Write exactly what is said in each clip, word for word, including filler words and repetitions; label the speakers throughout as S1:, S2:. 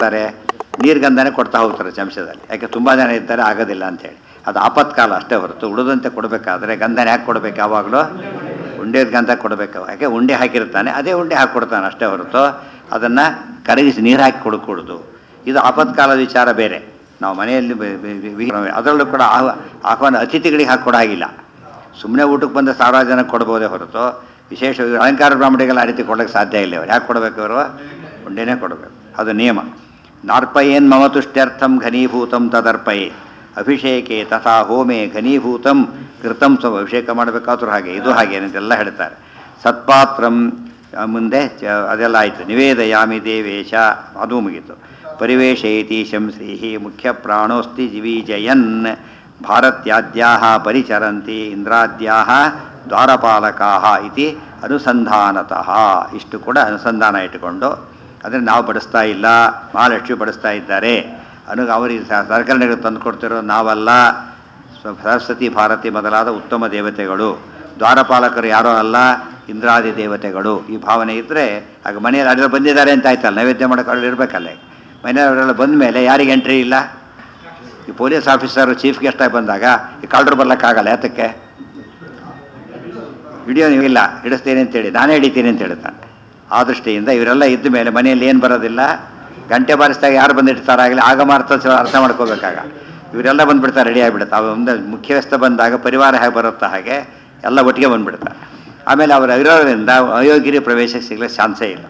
S1: ತಾರೆ ನೀರ್ಗಂಧನೇ ಕೊಡ್ತಾ ಹೋಗ್ತಾರೆ ಚಮಚದಲ್ಲಿ. ಯಾಕೆ ತುಂಬ ಜನ ಇದ್ದಾರೆ ಆಗೋದಿಲ್ಲ ಅಂಥೇಳಿ. ಅದು ಆಪತ್ಕಾಲ ಅಷ್ಟೇ ಹೊರತು ಉಳಿದಂತೆ ಕೊಡಬೇಕಾದ್ರೆ ಗಂಧನ ಯಾಕೆ ಕೊಡಬೇಕು? ಯಾವಾಗಲೂ ಉಂಡೆ ಗಂಧ ಕೊಡಬೇಕು. ಯಾಕೆ ಉಂಡೆ ಹಾಕಿರ್ತಾನೆ ಅದೇ ಉಂಡೆ ಹಾಕಿಕೊಡ್ತಾನೆ ಅಷ್ಟೇ ಹೊರತು ಅದನ್ನು ಕರಗಿಸಿ ನೀರು ಹಾಕಿ ಕೊಡಕೂಡದು. ಇದು ಆಪತ್ಕಾಲದ ವಿಚಾರ ಬೇರೆ. ನಾವು ಮನೆಯಲ್ಲಿ ಅದರಲ್ಲೂ ಕೂಡ ಆಹ್ವಾನ ಅತಿಥಿಗಳಿಗೆ ಹಾಕಿ ಕೊಡೋ ಹಾಗಿಲ್ಲ. ಸುಮ್ಮನೆ ಊಟಕ್ಕೆ ಬಂದ ಸಾವಿರಾರು ಜನಕ್ಕೆ ಕೊಡ್ಬೋದೇ ಹೊರತು ವಿಶೇಷ ಅಲಂಕಾರ ಬ್ರಾಹ್ಮಣಿಗೆಲ್ಲ ಆ ರೀತಿ ಕೊಡೋಕ್ಕೆ ಸಾಧ್ಯ ಇಲ್ಲ. ಅವ್ರು ಯಾಕೆ ಕೊಡಬೇಕು? ಅವರು ಉಂಡೆನೇ ಕೊಡಬೇಕು, ಅದು ನಿಯಮ. ನಾರ್ಪಯೇನ್ ಮಮ ತುಷ್ಟ್ಯರ್ಥಂ ಘನೀಭೂತಂ ತದರ್ಪಯೇ ಅಭಿಷೇಕೆ ತಥಾ ಹೋಮೆ ಘನೀಭೂತಂ ಕೃತಂ ಸ್ವ. ಅಭಿಷೇಕ ಮಾಡಬೇಕಾದ್ರೂ ಹಾಗೆ, ಇದು ಹಾಗೆ ಅಂತೆಲ್ಲ ಹೇಳ್ತಾರೆ. ಸತ್ಪಾತ್ರಂ ಮುಂದೆ ಅದೆಲ್ಲ ಆಯಿತು. ನಿವೇದಯಾಮಿ ದೇವೇಶ ಅದು ಮುಗೀತು. ಪರಿವೇಶಯತೀಶಂ ಶ್ರೀ ಮುಖ್ಯ ಪ್ರಾಣೋಸ್ತಿ ಜಿವೀಜಯನ್ ಭಾರತ್ಯಾದ್ಯಾಹ ಪರಿಚರಂತಿ ಇಂದ್ರಾದ್ಯಾಹ ದ್ವಾರಪಾಲಕಾಹ ಇತಿ ಅನುಸಂಧಾನತಃ. ಇಷ್ಟು ಕೂಡ ಅನುಸಂಧಾನ ಇಟ್ಟುಕೊಂಡು, ಅಂದರೆ ನಾವು ಬಡಿಸ್ತಾ ಇಲ್ಲ, ಮಹಾಲಕ್ಷ್ಮಿ ಬಡಿಸ್ತಾ ಇದ್ದಾರೆ ಅನು ಅವರಿಗೆ ಸಲಕರಣೆಗಳು ತಂದು ಕೊಡ್ತಿರೋ ನಾವಲ್ಲ. ಸರಸ್ವತಿ ಭಾರತಿ ಮೊದಲಾದ ಉತ್ತಮ ದೇವತೆಗಳು, ದ್ವಾರಪಾಲಕರು ಯಾರೋ ಅಲ್ಲ, ಇಂದ್ರಾದಿ ದೇವತೆಗಳು. ಈ ಭಾವನೆ ಇದ್ದರೆ ಆಗ ಮನೆಯಲ್ಲಿ ಅಡ್ರೆಲ್ಲ ಬಂದಿದ್ದಾರೆ ಅಂತ ಆಯ್ತಲ್ಲ, ನೈವೇದ್ಯ ಮಾಡೋಕೆ ಅಲ್ಲಿ ಇರಬೇಕಲ್ಲೇ. ಮನೆಯವರೆಲ್ಲ ಬಂದ ಮೇಲೆ ಯಾರಿಗೆ ಎಂಟ್ರಿ ಇಲ್ಲ? ಈ ಪೊಲೀಸ್ ಆಫೀಸರು ಚೀಫ್ ಗೆಸ್ಟಾಗಿ ಬಂದಾಗ ಈ ಕಾಲ್ಡ್ರು ಬರ್ಲಿಕ್ಕಾಗಲ್ಲ. ಯಾತಕ್ಕೆ? ಹಿಡಿಯೋ ನೀವು ಇಲ್ಲ, ಹಿಡಿಸ್ತೀನಿ ಅಂತೇಳಿ ನಾನೇ ಹಿಡಿತೀನಿ ಅಂತ ಹೇಳ್ತಾನೆ. ಆ ದೃಷ್ಟಿಯಿಂದ ಇವರೆಲ್ಲ ಇದ್ದ ಮೇಲೆ ಮನೆಯಲ್ಲಿ ಏನು ಬರೋದಿಲ್ಲ. ಗಂಟೆ ಬಾರಿಸಿದಾಗ ಯಾರು ಬಂದಿರ್ತಾರಾಗಲಿ ಆಗ ಮಾತ್ರ ಅರ್ಥ ಮಾಡ್ಕೋಬೇಕಾಗ ಇವರೆಲ್ಲ ಬಂದುಬಿಡ್ತಾರೆ, ರೆಡಿ ಆಗಿಬಿಡುತ್ತೆ. ಅವ ಒಂದು ಮುಖ್ಯಸ್ಥ ಬಂದಾಗ ಪರಿವಾರ ಹೇಗೆ ಬರುತ್ತಾ ಹಾಗೆ ಎಲ್ಲ ಒಟ್ಟಿಗೆ ಬಂದುಬಿಡ್ತಾರೆ. ಆಮೇಲೆ ಅವರು ಇರೋದ್ರಿಂದ ಅಯೋಗ್ಯರಿ ಪ್ರವೇಶಕ್ಕೆ ಸಿಗ್ಲಿಕ್ಕೆ ಚಾನ್ಸೇ ಇಲ್ಲ.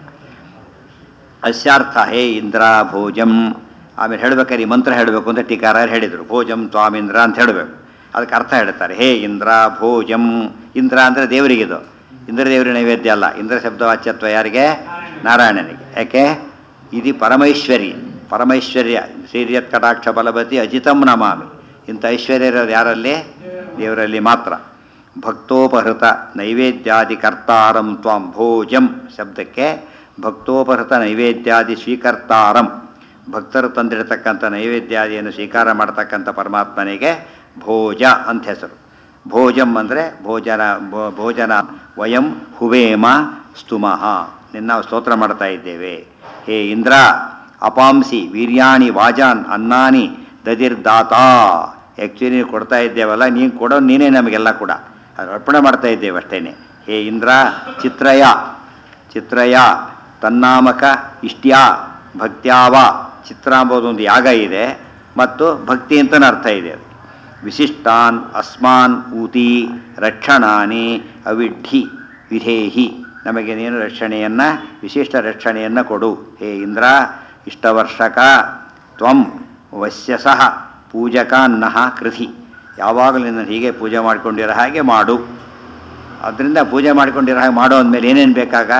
S1: ಅಸ್ಯಾರ್ಥ ಹೇ ಇಂದ್ರ ಭೋಜಂ. ಆಮೇಲೆ ಹೇಳ್ಬೇಕಾದ್ರೆ ಈ ಮಂತ್ರ ಹೇಳಬೇಕು ಅಂತ ಟೀಕಾರಾಯರು ಹೇಳಿದರು. ಭೋಜಂ ತ್ವಾಮಿಂದ್ರ ಅಂತ ಹೇಳಬೇಕು. ಅದಕ್ಕೆ ಅರ್ಥ ಹೇಳ್ತಾರೆ. ಹೇ ಇಂದ್ರ ಭೋಜಂ. ಇಂದ್ರ ಅಂದರೆ ದೇವರಿಗಿದು, ಇಂದ್ರ ದೇವರ ನೈವೇದ್ಯ ಅಲ್ಲ. ಇಂದ್ರ ಶಬ್ದವಾಚ್ಯತ್ವ ಯಾರಿಗೆ? ನಾರಾಯಣನಿಗೆ. ಯಾಕೆ? ಇದು ಪರಮೈಶ್ವರ್ಯ. ಪರಮೈಶ್ವರ್ಯ ಶ್ರೀರ್ಯತ್ ಕಟಾಕ್ಷ ಬಲವತಿ ಅಜಿತಂ ನಮಾಮಿ. ಇಂಥ ಐಶ್ವರ್ಯ ಇರೋದು ಯಾರಲ್ಲಿ? ದೇವರಲ್ಲಿ ಮಾತ್ರ. ಭಕ್ತೋಪಹೃತ ನೈವೇದ್ಯಾದಿ ಕರ್ತಾರಂ ತ್ವಾಂ ಭೋಜಂ ಶಬ್ದಕ್ಕೆ ಭಕ್ತೋಪಹೃತ ನೈವೇದ್ಯಾದಿ ಸ್ವೀಕರ್ತಾರಂ, ಭಕ್ತರು ತಂದಿರತಕ್ಕಂಥ ನೈವೇದ್ಯಾದಿಯನ್ನು ಸ್ವೀಕಾರ ಮಾಡ್ತಕ್ಕಂಥ ಪರಮಾತ್ಮನಿಗೆ ಭೋಜ ಅಂತ ಹೆಸರು. ಭೋಜಂ ಅಂದರೆ ಭೋಜನ. ಭೋಜನ ವಯಂ ಹುವೇಮ ಸ್ತುಮಃ. ನಿನ್ನ ಸ್ತೋತ್ರ ಮಾಡ್ತಾ ಇದ್ದೇವೆ. ಹೇ ಇಂದ್ರ ಅಪಾಂಸಿ ವೀರ್ಯಾಣಿ ವಾಜಾನ್ ಅನ್ನಾನಿ ದದಿರ್ದಾತಾ. ಆ್ಯಕ್ಚುಲಿ ನೀವು ಕೊಡ್ತಾ ಇದ್ದೇವಲ್ಲ, ನೀನು ಕೊಡೋ ನೀನೇ ನಮಗೆಲ್ಲ ಕೂಡ ಅದು ಅರ್ಪಣೆ ಮಾಡ್ತಾ ಇದ್ದೇವೆ ಅಷ್ಟೇನೆ. ಹೇ ಇಂದ್ರ ಚಿತ್ರಯ. ಚಿತ್ರಯ ತನ್ನಾಮಕ ಇಷ್ಟ್ಯ ಭಕ್ತ್ಯಾವ. ಚಿತ್ರ ಅಂಬೋದು ಒಂದು ಯಾಗ ಇದೆ ಮತ್ತು ಭಕ್ತಿ ಅಂತಲೂ ಅರ್ಥ ಇದೆ. ಅದು ವಿಶಿಷ್ಟಾನ್ ಅಸ್ಮಾನ್ ಊತಿ ರಕ್ಷಣಾನಿ ಅವಿಢಿ ವಿಧೇಹಿ. ನಮಗೆ ನೀನು ರಕ್ಷಣೆಯನ್ನು, ವಿಶಿಷ್ಟ ರಕ್ಷಣೆಯನ್ನು ಕೊಡು. ಹೇ ಇಂದ್ರ ಇಷ್ಟವರ್ಷಕ ತ್ವಂ ವಶ್ಯಸಃ ಪೂಜಕಾನ್ನಃ ಕೃಧಿ. ಯಾವಾಗಲೂ ನಿನ್ನ ಹೀಗೆ ಪೂಜೆ ಮಾಡಿಕೊಂಡಿರೋ ಹಾಗೆ ಮಾಡು. ಅದರಿಂದ ಪೂಜೆ ಮಾಡಿಕೊಂಡಿರೋ ಹಾಗೆ ಮಾಡೋ ಅಂದಮೇಲೆ ಏನೇನು ಬೇಕಾಗ?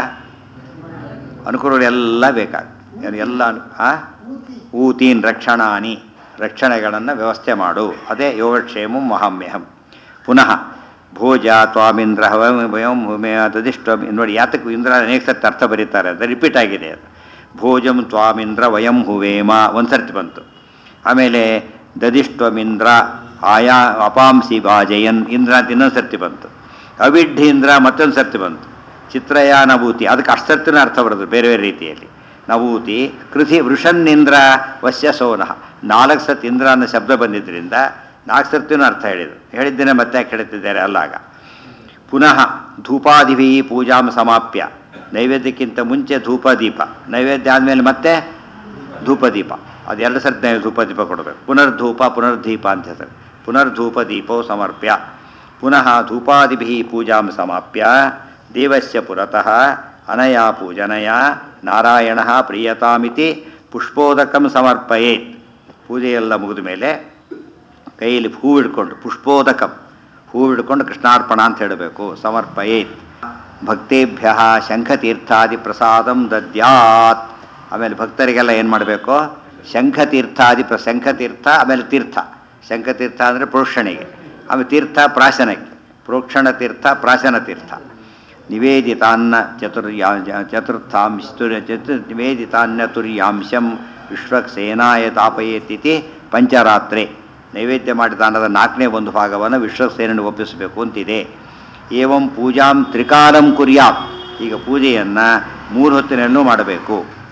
S1: ಅನುಕೂಲಗಳು ಎಲ್ಲ ಬೇಕಾಗ ಎಲ್ಲ. ಹಾಂ ಊತೀನ್ ರಕ್ಷಣಾನಿ, ರಕ್ಷಣೆಗಳನ್ನು ವ್ಯವಸ್ಥೆ ಮಾಡು. ಅದೇ ಯೋಗಕ್ಷೇಮಂ ಮಹಾಮ್ಯಹಂ. ಪುನಃ ಭೋಜ ತ್ವಾಮಿಂದ್ರ ವಯಂ ದದಿಷ್ಟ. ನೋಡಿ ಯಾತಕ್ಕೆ ಇಂದ್ರ ಅನೇಕ ಸರ್ತಿ ಅರ್ಥ ಬರೀತಾರೆ, ಅದು ರಿಪೀಟ್ ಆಗಿದೆ. ಅದು ಭೋಜಂ ತ್ವಾಮಿಂದ್ರ ವಯಂ ಹುವೇಮ ಒಂದು ಸರ್ತಿ ಬಂತು. ಆಮೇಲೆ ದದಿಷ್ಟ್ವಮಿಂದ್ರ ಆಯಾ ಅಪಾಂಸಿ ಭಾಜಯನ್ ಇಂದ್ರ ಅಂತ ಇನ್ನೊಂದು ಸರ್ತಿ ಬಂತು. ಅವಿಢ್ಠಿ ಇಂದ್ರ ಮತ್ತೊಂದು ಸರ್ತಿ ಬಂತು. ಚಿತ್ರಯ ನಭೂತಿ ಅದಕ್ಕೆ ಅಷ್ಟು ಸರ್ತಿನ ಅರ್ಥ ಬರೋದು ಬೇರೆ ಬೇರೆ ರೀತಿಯಲ್ಲಿ. ನಭೂತಿ ಕೃಷಿ ವೃಷನ್ನಿಂದ್ರ ವಶ್ಯ ಸೋನಃ. ನಾಲ್ಕು ಸರ್ತಿ ಇಂದ್ರ ಅನ್ನೋ ಶಬ್ದ ಬಂದಿದ್ದರಿಂದ ನಾಲ್ಕು ಸರ್ತಿನೂ ಅರ್ಥ ಹೇಳಿದರು. ಹೇಳಿದ್ದೇನೆ ಮತ್ತೆ ಯಾಕೆ ಹೇಳ್ತಿದ್ದಾರೆ ಅಲ್ಲಾಗ. ಪುನಃ ಧೂಪಾದಿಭಿ ಪೂಜಾಂ ಸಮಾಪ್ಯ. ನೈವೇದ್ಯಕ್ಕಿಂತ ಮುಂಚೆ ಧೂಪ ದೀಪ, ನೈವೇದ್ಯ ಆದಮೇಲೆ ಮತ್ತೆ ಧೂಪದೀಪ. ಅದೆರಡು ಸರ್ತಿ ನಾವು ಧೂಪದೀಪ ಕೊಡಬೇಕು. ಪುನರ್ಧೂಪ ಪುನರ್ದೀಪ ಅಂತ ಹೇಳ್ತಾರೆ. ಪುನರ್ಧೂಪ ದೀಪವು ಸಮರ್ಪ್ಯ. ಪುನಃ ಧೂಪಾದಿಭಿ ಪೂಜಾಂ ಸಮಾಪ್ಯ ದೇವಸ್ಯ ಪುರತಃ ಅನಯಾ ಪೂಜನಯ ನಾರಾಯಣ ಪ್ರಿಯತಾಮಿತಿ ಪುಷ್ಪೋದಕಂ ಸಮರ್ಪಯೇತ್. ಪೂಜೆಯೆಲ್ಲ ಮುಗಿದ ಮೇಲೆ ಕೈಯಲ್ಲಿ ಹೂ ಹಿಡ್ಕೊಂಡು ಪುಷ್ಪೋದಕಂ ಹೂ ಹಿಡ್ಕೊಂಡು ಕೃಷ್ಣಾರ್ಪಣ ಅಂತ ಹೇಳಬೇಕು. ಸಮರ್ಪಯೇತ್. ಭಕ್ತೇಭ್ಯ ಶಂಖತೀರ್ಥಾದಿ ಪ್ರಸಾದಂ ದದ್ಯಾತ್. ಆಮೇಲೆ ಭಕ್ತರಿಗೆಲ್ಲ ಏನು ಮಾಡಬೇಕು? ಶಂಖತೀರ್ಥಾದಿ ಪ್ರ ಶಂಖತೀರ್ಥ ಆಮೇಲೆ ತೀರ್ಥ. ಶಂಖತೀರ್ಥ ಅಂದರೆ ಪ್ರೋಕ್ಷಣೆಗೆ, ಆಮೇಲೆ ತೀರ್ಥ ಪ್ರಾಶನಕ್ಕೆ. ಪ್ರೋಕ್ಷಣ ತೀರ್ಥ ಪ್ರಾಶನ ತೀರ್ಥ. ನಿವೇದಿತಾನ್ನ ಚತುರ್ಯಾ ಚತುರ್ಥಾಂಶ ಚತುರ್ ನಿವೇದಿತಾನ್ಯ ತುರ್ಯಾಂಶಂ ವಿಶ್ವಕ್ಸೇನಾಯ ತಾಪಯೇತಿಥಿ ಪಂಚರಾತ್ರೆ. ನೈವೇದ್ಯ ಮಾಡಿದ ಅನ್ನದ ನಾಲ್ಕನೇ ಒಂದು ಭಾಗವನ್ನು ವಿಶ್ವಕ್ಸೇನನ್ನು ಒಪ್ಪಿಸಬೇಕು ಅಂತಿದೆ. ಏವಂ ಪೂಜಾಂ ತ್ರಿಕಾಲಂ ಕುರ್ಯಾತ್. ಈಗ ಪೂಜೆಯನ್ನು ಮೂರು ಹೊತ್ತಿನಲ್ಲೂ ಮಾಡಬೇಕು. ಶಕ್ತಿ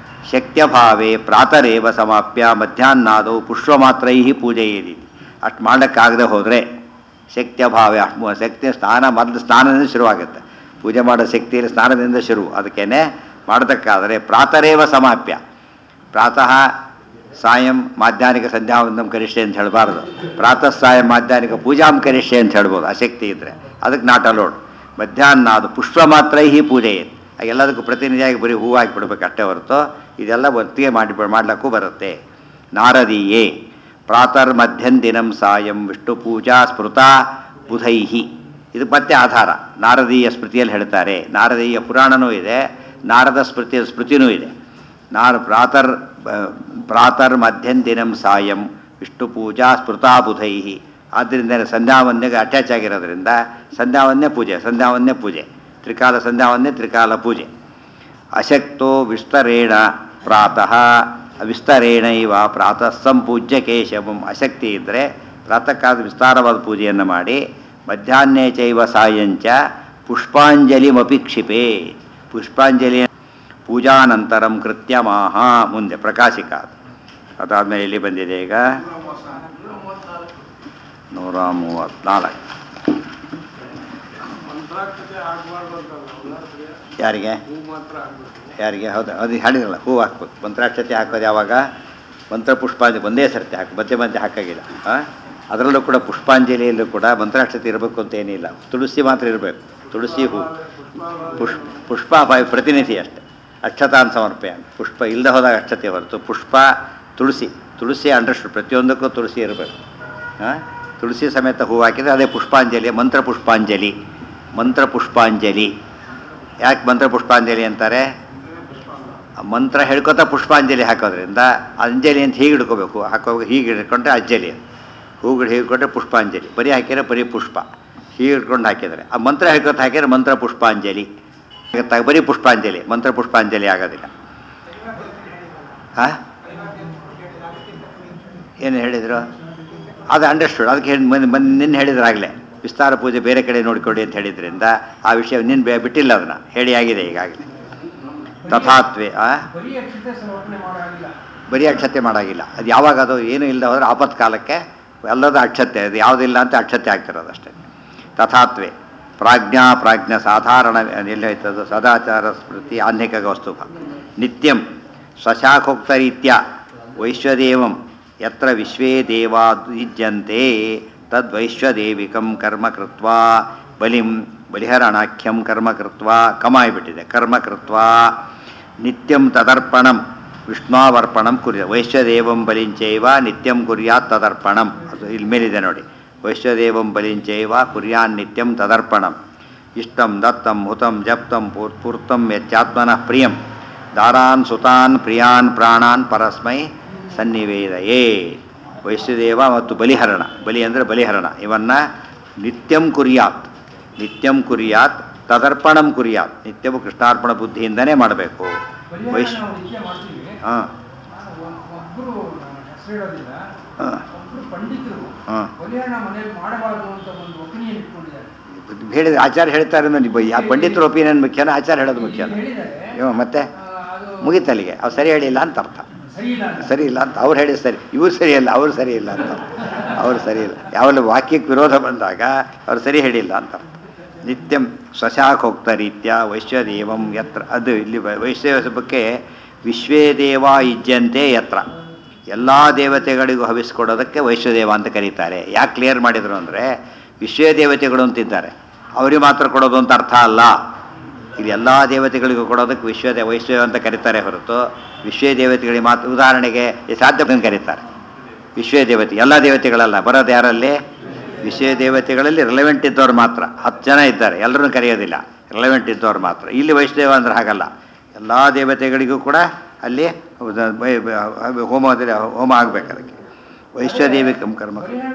S1: ಶಕ್ತ್ಯಭಾವೇ ಪ್ರಾತರೇವ ಸಮಾಪ್ಯ ಮಧ್ಯಾಹ್ನಾದವು ಪುಷ್ಪಮಾತ್ರೈ ಪೂಜೆಯಿರಿ. ಅಷ್ಟು ಮಾಡೋಕ್ಕಾಗದೆ ಹೋದರೆ ಶಕ್ತ್ಯಭಾವೇ ಅಷ್ಟು ಶಕ್ತಿ ಸ್ನಾನ ಮೊದಲು ಸ್ನಾನದಿಂದ ಶುರುವಾಗುತ್ತೆ. ಪೂಜೆ ಮಾಡೋ ಶಕ್ತಿಯಲ್ಲಿ ಸ್ನಾನದಿಂದ ಶುರು. ಅದಕ್ಕೇನೆ ಮಾಡೋದಕ್ಕಾದರೆ ಪ್ರಾತರೇವ ಸಮಾಪ್ಯ, ಪ್ರಾತಃ ಸಾಯಂ ಮಾಧ್ಯಾಹ್ನಿಕ ಸಂಧ್ಯಾವಂದಂ ಕರಿಷ್ಠೆ ಅಂತ ಹೇಳಬಾರ್ದು. ಪ್ರಾತಃ ಸಾಯಂ ಮಾಧ್ಯಾಹ್ನಿಕ ಪೂಜಾಂ ಕರಿಷ್ಠೆ ಅಂತ ಹೇಳ್ಬೋದು ಆ ಶಕ್ತಿ ಇದ್ದರೆ. ಅದಕ್ಕೆ ನಾಟ್ ಅಲೋಡ್. ಮಧ್ಯಾಹ್ನ ಅದು ಪುಷ್ಪ ಮಾತ್ರ ಹೀ ಪೂಜೆ ಇದೆ. ಎಲ್ಲದಕ್ಕೂ ಪ್ರತಿನಿಧಿಯಾಗಿ ಬರೀ ಹೂವು ಹಾಕಿಬಿಡ್ಬೇಕು ಅಷ್ಟೇ ಹೊರತು ಇದೆಲ್ಲ ಒತ್ತಿಗೆ ಮಾಡಿ ಮಾಡಲಿಕ್ಕೂ ಬರುತ್ತೆ. ನಾರದೀಯೇ ಪ್ರಾತರ್ ಮಧ್ಯನ್ ದಿನಂ ಸಾಯಂ ವಿಷ್ಣು ಪೂಜಾ ಸ್ಮೃತ ಬುಧೈಹಿ. ಇದು ಮತ್ತೆ ಆಧಾರ. ನಾರದೀಯ ಸ್ಮೃತಿಯಲ್ಲಿ ಹೇಳ್ತಾರೆ. ನಾರದೀಯ ಪುರಾಣನೂ ಇದೆ, ನಾರದ ಸ್ಮೃತಿಯ ಸ್ಮೃತಿನೂ ಇದೆ. ನಾರ ಪ್ರಾತರ್ ಪ್ರಾತರ್ ಮಧ್ಯನ್ ದಿನಂ ಸಾಯಂ ವಿಷ್ಣು ಪೂಜಾ ಸ್ಮೃತಾ ಬುಧೈಹಿ. ಆದ್ದರಿಂದ ಸಂಧ್ಯಾವಂದನೆಗೆ ಅಟ್ಯಾಚ್ ಆಗಿರೋದ್ರಿಂದ ಸಂಧ್ಯಾವಂದನೆ ಪೂಜೆ, ಸಂಧ್ಯಾವಂದನೆ ಪೂಜೆ, ತ್ರಿಕಾಲ ಸಂಧ್ಯಾವಂದನೆ ತ್ರಿಕಾಲ ಪೂಜೆ. ಅಶಕ್ತೋ ವಿಸ್ತರೇಣ ಪ್ರಾತಃ ವಿಸ್ತರೇಣ ಇವ ಪ್ರಾತಃ ಸಂಪೂಜ್ಯ ಕೇಶವಂ. ಅಶಕ್ತಿ ಇದ್ದರೆ ಪ್ರಾತಃ ಕಾಲದ ವಿಸ್ತಾರವಾದ ಪೂಜೆಯನ್ನು ಮಾಡಿ ಮಧ್ಯಾಹ್ನೇ ಚೈವ ಸಾಯಂಚ ಪುಷ್ಪಾಂಜಲಿಮಪಿ ಕ್ಷಿಪೇ. ಪುಷ್ಪಾಂಜಲಿ ಪೂಜಾನಂತರಂ ಕೃತ್ಯಮಾಹ. ಮುಂದೆ ಪ್ರಕಾಶಿಕ. ಅದಾದಮೇಲೆ ಎಲ್ಲಿ ಬಂದಿದೆ ಈಗ? ನೂರ ಮೂವತ್ನಾಲ್ಕು. ಯಾರಿಗೆ ಯಾರಿಗೆ ಹೌದಾ? ಅದು ಹೇಳಿರಲ್ಲ, ಹೂವು ಹಾಕ್ಬೇಕು. ಮಂತ್ರಾಕ್ಷತೆ ಹಾಕೋದು ಯಾವಾಗ? ಮಂತ್ರ ಪುಷ್ಪಾಂಜಲಿ ಒಂದೇ ಸರ್ತಿ ಹಾಕಿ, ಮಧ್ಯೆ ಮಧ್ಯೆ ಹಾಕಾಗಿಲ್ಲ. ಹಾಂ, ಅದರಲ್ಲೂ ಕೂಡ ಪುಷ್ಪಾಂಜಲಿಯಲ್ಲೂ ಕೂಡ ಮಂತ್ರಾಕ್ಷತೆ ಇರಬೇಕು ಅಂತ ಏನಿಲ್ಲ. ತುಳಸಿ ಮಾತ್ರ ಇರಬೇಕು. ತುಳಸಿ ಹೂ ಪುಷ್ಪ ಪುಷ್ಪ ಪ್ರತಿನಿಧಿ ಅಷ್ಟೆ. ಅಕ್ಷತಾನ್ ಸಮರ್ಪಯ. ಪುಷ್ಪ ಇಲ್ಲದೆ ಹೋದಾಗ ಅಕ್ಷತೆ ಹೊರತು ಪುಷ್ಪ ತುಳಸಿ ತುಳಸಿ ಅಂಡರ್ಸ್ಟು ಪ್ರತಿಯೊಂದಕ್ಕೂ ತುಳಸಿ ಇರಬೇಕು. ಹಾಂ, ತುಳಸಿ ಸಮೇತ ಹೂವು ಹಾಕಿದರೆ ಅದೇ ಪುಷ್ಪಾಂಜಲಿ. ಮಂತ್ರ ಪುಷ್ಪಾಂಜಲಿ. ಮಂತ್ರ ಪುಷ್ಪಾಂಜಲಿ ಯಾಕೆ ಮಂತ್ರ ಪುಷ್ಪಾಂಜಲಿ ಅಂತಾರೆ? ಮಂತ್ರ ಹೇಳ್ಕೊತಾ ಪುಷ್ಪಾಂಜಲಿ ಹಾಕೋದ್ರಿಂದ ಅಂಜಲಿ ಅಂತ ಹೀಗೆ ಹಿಡ್ಕೋಬೇಕು. ಹಾಕೋ ಹೀಗೆ ಹಿಡ್ಕೊಂಡ್ರೆ ಅಂಜಲಿ, ಹೂಗಳು ಹಿಡ್ಕೊಂಡ್ರೆ ಪುಷ್ಪಾಂಜಲಿ. ಬರೀ ಹಾಕಿದರೆ ಬರೀ ಪುಷ್ಪ, ಹೀಗೆ ಹಿಡ್ಕೊಂಡು ಹಾಕಿದರೆ. ಆ ಮಂತ್ರ ಹೇಳ್ಕೊತ ಹಾಕಿದರೆ ಮಂತ್ರ ಪುಷ್ಪಾಂಜಲಿ. ಬರೀ ಪುಷ್ಪಾಂಜಲಿ, ಮಂತ್ರ ಪುಷ್ಪಾಂಜಲಿ ಆಗೋದಿಲ್ಲ. ಹಾಂ, ಏನು ಹೇಳಿದರು? ಅದು ಅಂಡರ್ಸ್ಟುಡ್. ಅದಕ್ಕೆ ಹೇಳಿ ನಿನ್ನೆ ಹೇಳಿದ್ರಾಗಲೇ ವಿಸ್ತಾರ ಪೂಜೆ ಬೇರೆ ಕಡೆ ನೋಡಿಕೊಡಿ ಅಂತ ಹೇಳಿದ್ರಿಂದ ಆ ವಿಷಯ ನಿನ್ನ ಬೇ ಬಿಟ್ಟಿಲ್ಲ, ಅದನ್ನು ಹೇಳಿ ಆಗಿದೆ ಈಗಾಗಲೇ. ತಥಾತ್ವೇ ಬರೀ ಅಕ್ಷತೆ ಮಾಡೋಂಗಿಲ್ಲ. ಅದು ಯಾವಾಗ ಅದು ಏನೂ ಇಲ್ಲದೆ ಹೋದರೆ ಆಪತ್ಕಾಲಕ್ಕೆ ಎಲ್ಲದೂ ಅಕ್ಷತೆ, ಅದು ಯಾವುದಿಲ್ಲ ಅಂತ ಅಕ್ಷತೆ ಆಗ್ತಿರೋದು ಅಷ್ಟೇ. ತಥಾತ್ವೇ ಪ್ರಾಜ್ಞಾ ಪ್ರಾಜ್ಞ ಸಾಧಾರಣ ಎಲ್ಲೋಯ್ತದು ಸದಾಚಾರ ಸ್ಮೃತಿ ಆಹ್ನಿಕ ವಸ್ತು ನಿತ್ಯಂ ಸ್ವಶಾಖೋಕ್ತರೀತ್ಯ ವೈಶ್ವದೇವಂ ಯತ್ರ ವಿಶ್ವೇ ದೇವಾ ಯುಜ್ಯಂತೆ ತದ್ವೈಶ್ವದೇವಿಕಂ ಕರ್ಮ ಕೃತ್ವಾ ಬಲಿಂ ಬಲಿಹರಣಾಖ್ಯಂ ಕರ್ಮ ಕೃತ್ವಾ ಕಮಾಯಿಬಿಟ್ಟಿದೆ. ಕರ್ಮ ಕೃತ್ವಾ ನಿತ್ಯಂ ತದರ್ಪಣಂ ವಿಷ್ಣಾವರ್ಪಣಂ ಕುರ್ಯ. ವೈಶ್ವದೇವಂ ಬಲಿಂಚೈವ ನಿತ್ಯಂ ಕುರ್ಯಾತ್ ತದರ್ಪಣಂ. ಅದು ಇಲ್ಲಿ ಮೇಲಿದೆ ನೋಡಿ. ವೈಶ್ವದೇವಂ ಬಲಿಂಚೈವ ಕುರ್ಯಾನ್ ನಿತ್ಯಂ ತದರ್ಪಣಂ. ಇಷ್ಟಂ ದತ್ತಂ ಹುತಂ ಜಪ್ತಂ ಪೂರ್ತಂ ಯಚ್ಚಾತ್ಮನಃ ಪ್ರಿಯಂ ದಾರಾನ್ ಸುತಾನ್ ಪ್ರಿಯಾನ್ ಪ್ರಾಣಾನ್ ಪರಸ್ಮೈ ಸನ್ನಿವೇದಯೇ. ವೈಶ್ವದೇವ ಮತ್ತು ಬಲಿಹರಣ. ಬಲಿ ಅಂದರೆ ಬಲಿಹರಣ. ಇವನ್ನ ನಿತ್ಯಂ ಕುರ್ಯಾತ್, ನಿತ್ಯಂ ಕುರ್ಯಾತ್ ತದರ್ಪಣಂ ಕುರ್ಯಾತ್. ನಿತ್ಯವೂ ಕೃಷ್ಣಾರ್ಪಣ ಬುದ್ಧಿಯಿಂದನೇ ಮಾಡಬೇಕು. ವೈಶ್ವ ಹಾಂ ಹೇಳಿದ ಆಚಾರ್ಯ ಹೇಳ್ತಾರೆ. ಯಾವ ಪಂಡಿತರ ಒಪಿನಿಯನ್ ಮುಖ್ಯನ, ಆಚಾರ್ಯ ಹೇಳೋದು ಮುಖ್ಯನ? ಇವ ಮತ್ತೆ ಮುಗಿತಲ್ಲಿಗೆ ಅವ್ರು ಸರಿ ಹೇಳಿಲ್ಲ ಅಂತ ಅರ್ಥ. ಸರಿ ಇಲ್ಲ ಅಂತ ಅವ್ರು ಹೇಳಿ ಸರಿ, ಇವ್ರು ಸರಿ ಇಲ್ಲ, ಅವ್ರು ಸರಿ ಇಲ್ಲ ಅಂತ. ಅವ್ರು ಸರಿ ಇಲ್ಲ. ಯಾವಲ್ಲ ವಾಕ್ಯಕ್ಕೆ ವಿರೋಧ ಬಂದಾಗ ಅವ್ರು ಸರಿ ಹೇಳಿಲ್ಲ ಅಂತ. ನಿತ್ಯಂ ಸ್ವಶಾಖೋಕ್ತ ರೀತ್ಯ ವೈಶ್ವದೇವಂ ಯತ್ರ. ಅದು ಇಲ್ಲಿ ವೈಶ್ವದೇವ ಬಗ್ಗೆ ವಿಶ್ವೇ ದೇವ ಯುಜ್ಯಂತೆ ಯತ್ರ. ಎಲ್ಲ ದೇವತೆಗಳಿಗೂ ಹವಿಸ್ಕೊಡೋದಕ್ಕೆ ವೈಶ್ವದೇವ ಅಂತ ಕರೀತಾರೆ. ಯಾಕೆ ಕ್ಲಿಯರ್ ಮಾಡಿದರು ಅಂದರೆ ವಿಶ್ವೇ ದೇವತೆಗಳು ಅಂತಿದ್ದಾರೆ, ಅವರಿಗೆ ಮಾತ್ರ ಕೊಡೋದು ಅಂತ ಅರ್ಥ ಅಲ್ಲ. ಇಲ್ಲಿ ಎಲ್ಲ ದೇವತೆಗಳಿಗೂ ಕೊಡೋದಕ್ಕೆ ವಿಶ್ವದೇ ವೈಶ್ವದೇವ ಅಂತ ಕರೀತಾರೆ ಹೊರತು ವಿಶ್ವೇ ದೇವತೆಗಳಿಗೆ ಮಾತ್ರ. ಉದಾಹರಣೆಗೆ ಸಾಧ್ಯ ಕರೀತಾರೆ ವಿಶ್ವೇ ದೇವತೆ. ಎಲ್ಲ ದೇವತೆಗಳಲ್ಲ, ಬರೋದು ಯಾರಲ್ಲಿ? ವಿಶ್ವೇ ದೇವತೆಗಳಲ್ಲಿ ರಿಲೆವೆಂಟ್ ಇದ್ದವ್ರು ಮಾತ್ರ. ಹತ್ತು ಜನ ಇದ್ದಾರೆ, ಎಲ್ಲರನ್ನೂ ಕರೆಯೋದಿಲ್ಲ, ರಿಲೆವೆಂಟ್ ಇದ್ದವ್ರು ಮಾತ್ರ. ಇಲ್ಲಿ ವೈಷ್ಣವ ಅಂದ್ರೆ ಹಾಗಲ್ಲ, ಎಲ್ಲ ದೇವತೆಗಳಿಗೂ ಕೂಡ ಅಲ್ಲಿ ಹೋಮದಲ್ಲಿ ಹೋಮ ಆಗಬೇಕು. ಅದಕ್ಕೆ ವೈಶ್ವದೇವಿ ಕಂ ಕರ್ಮ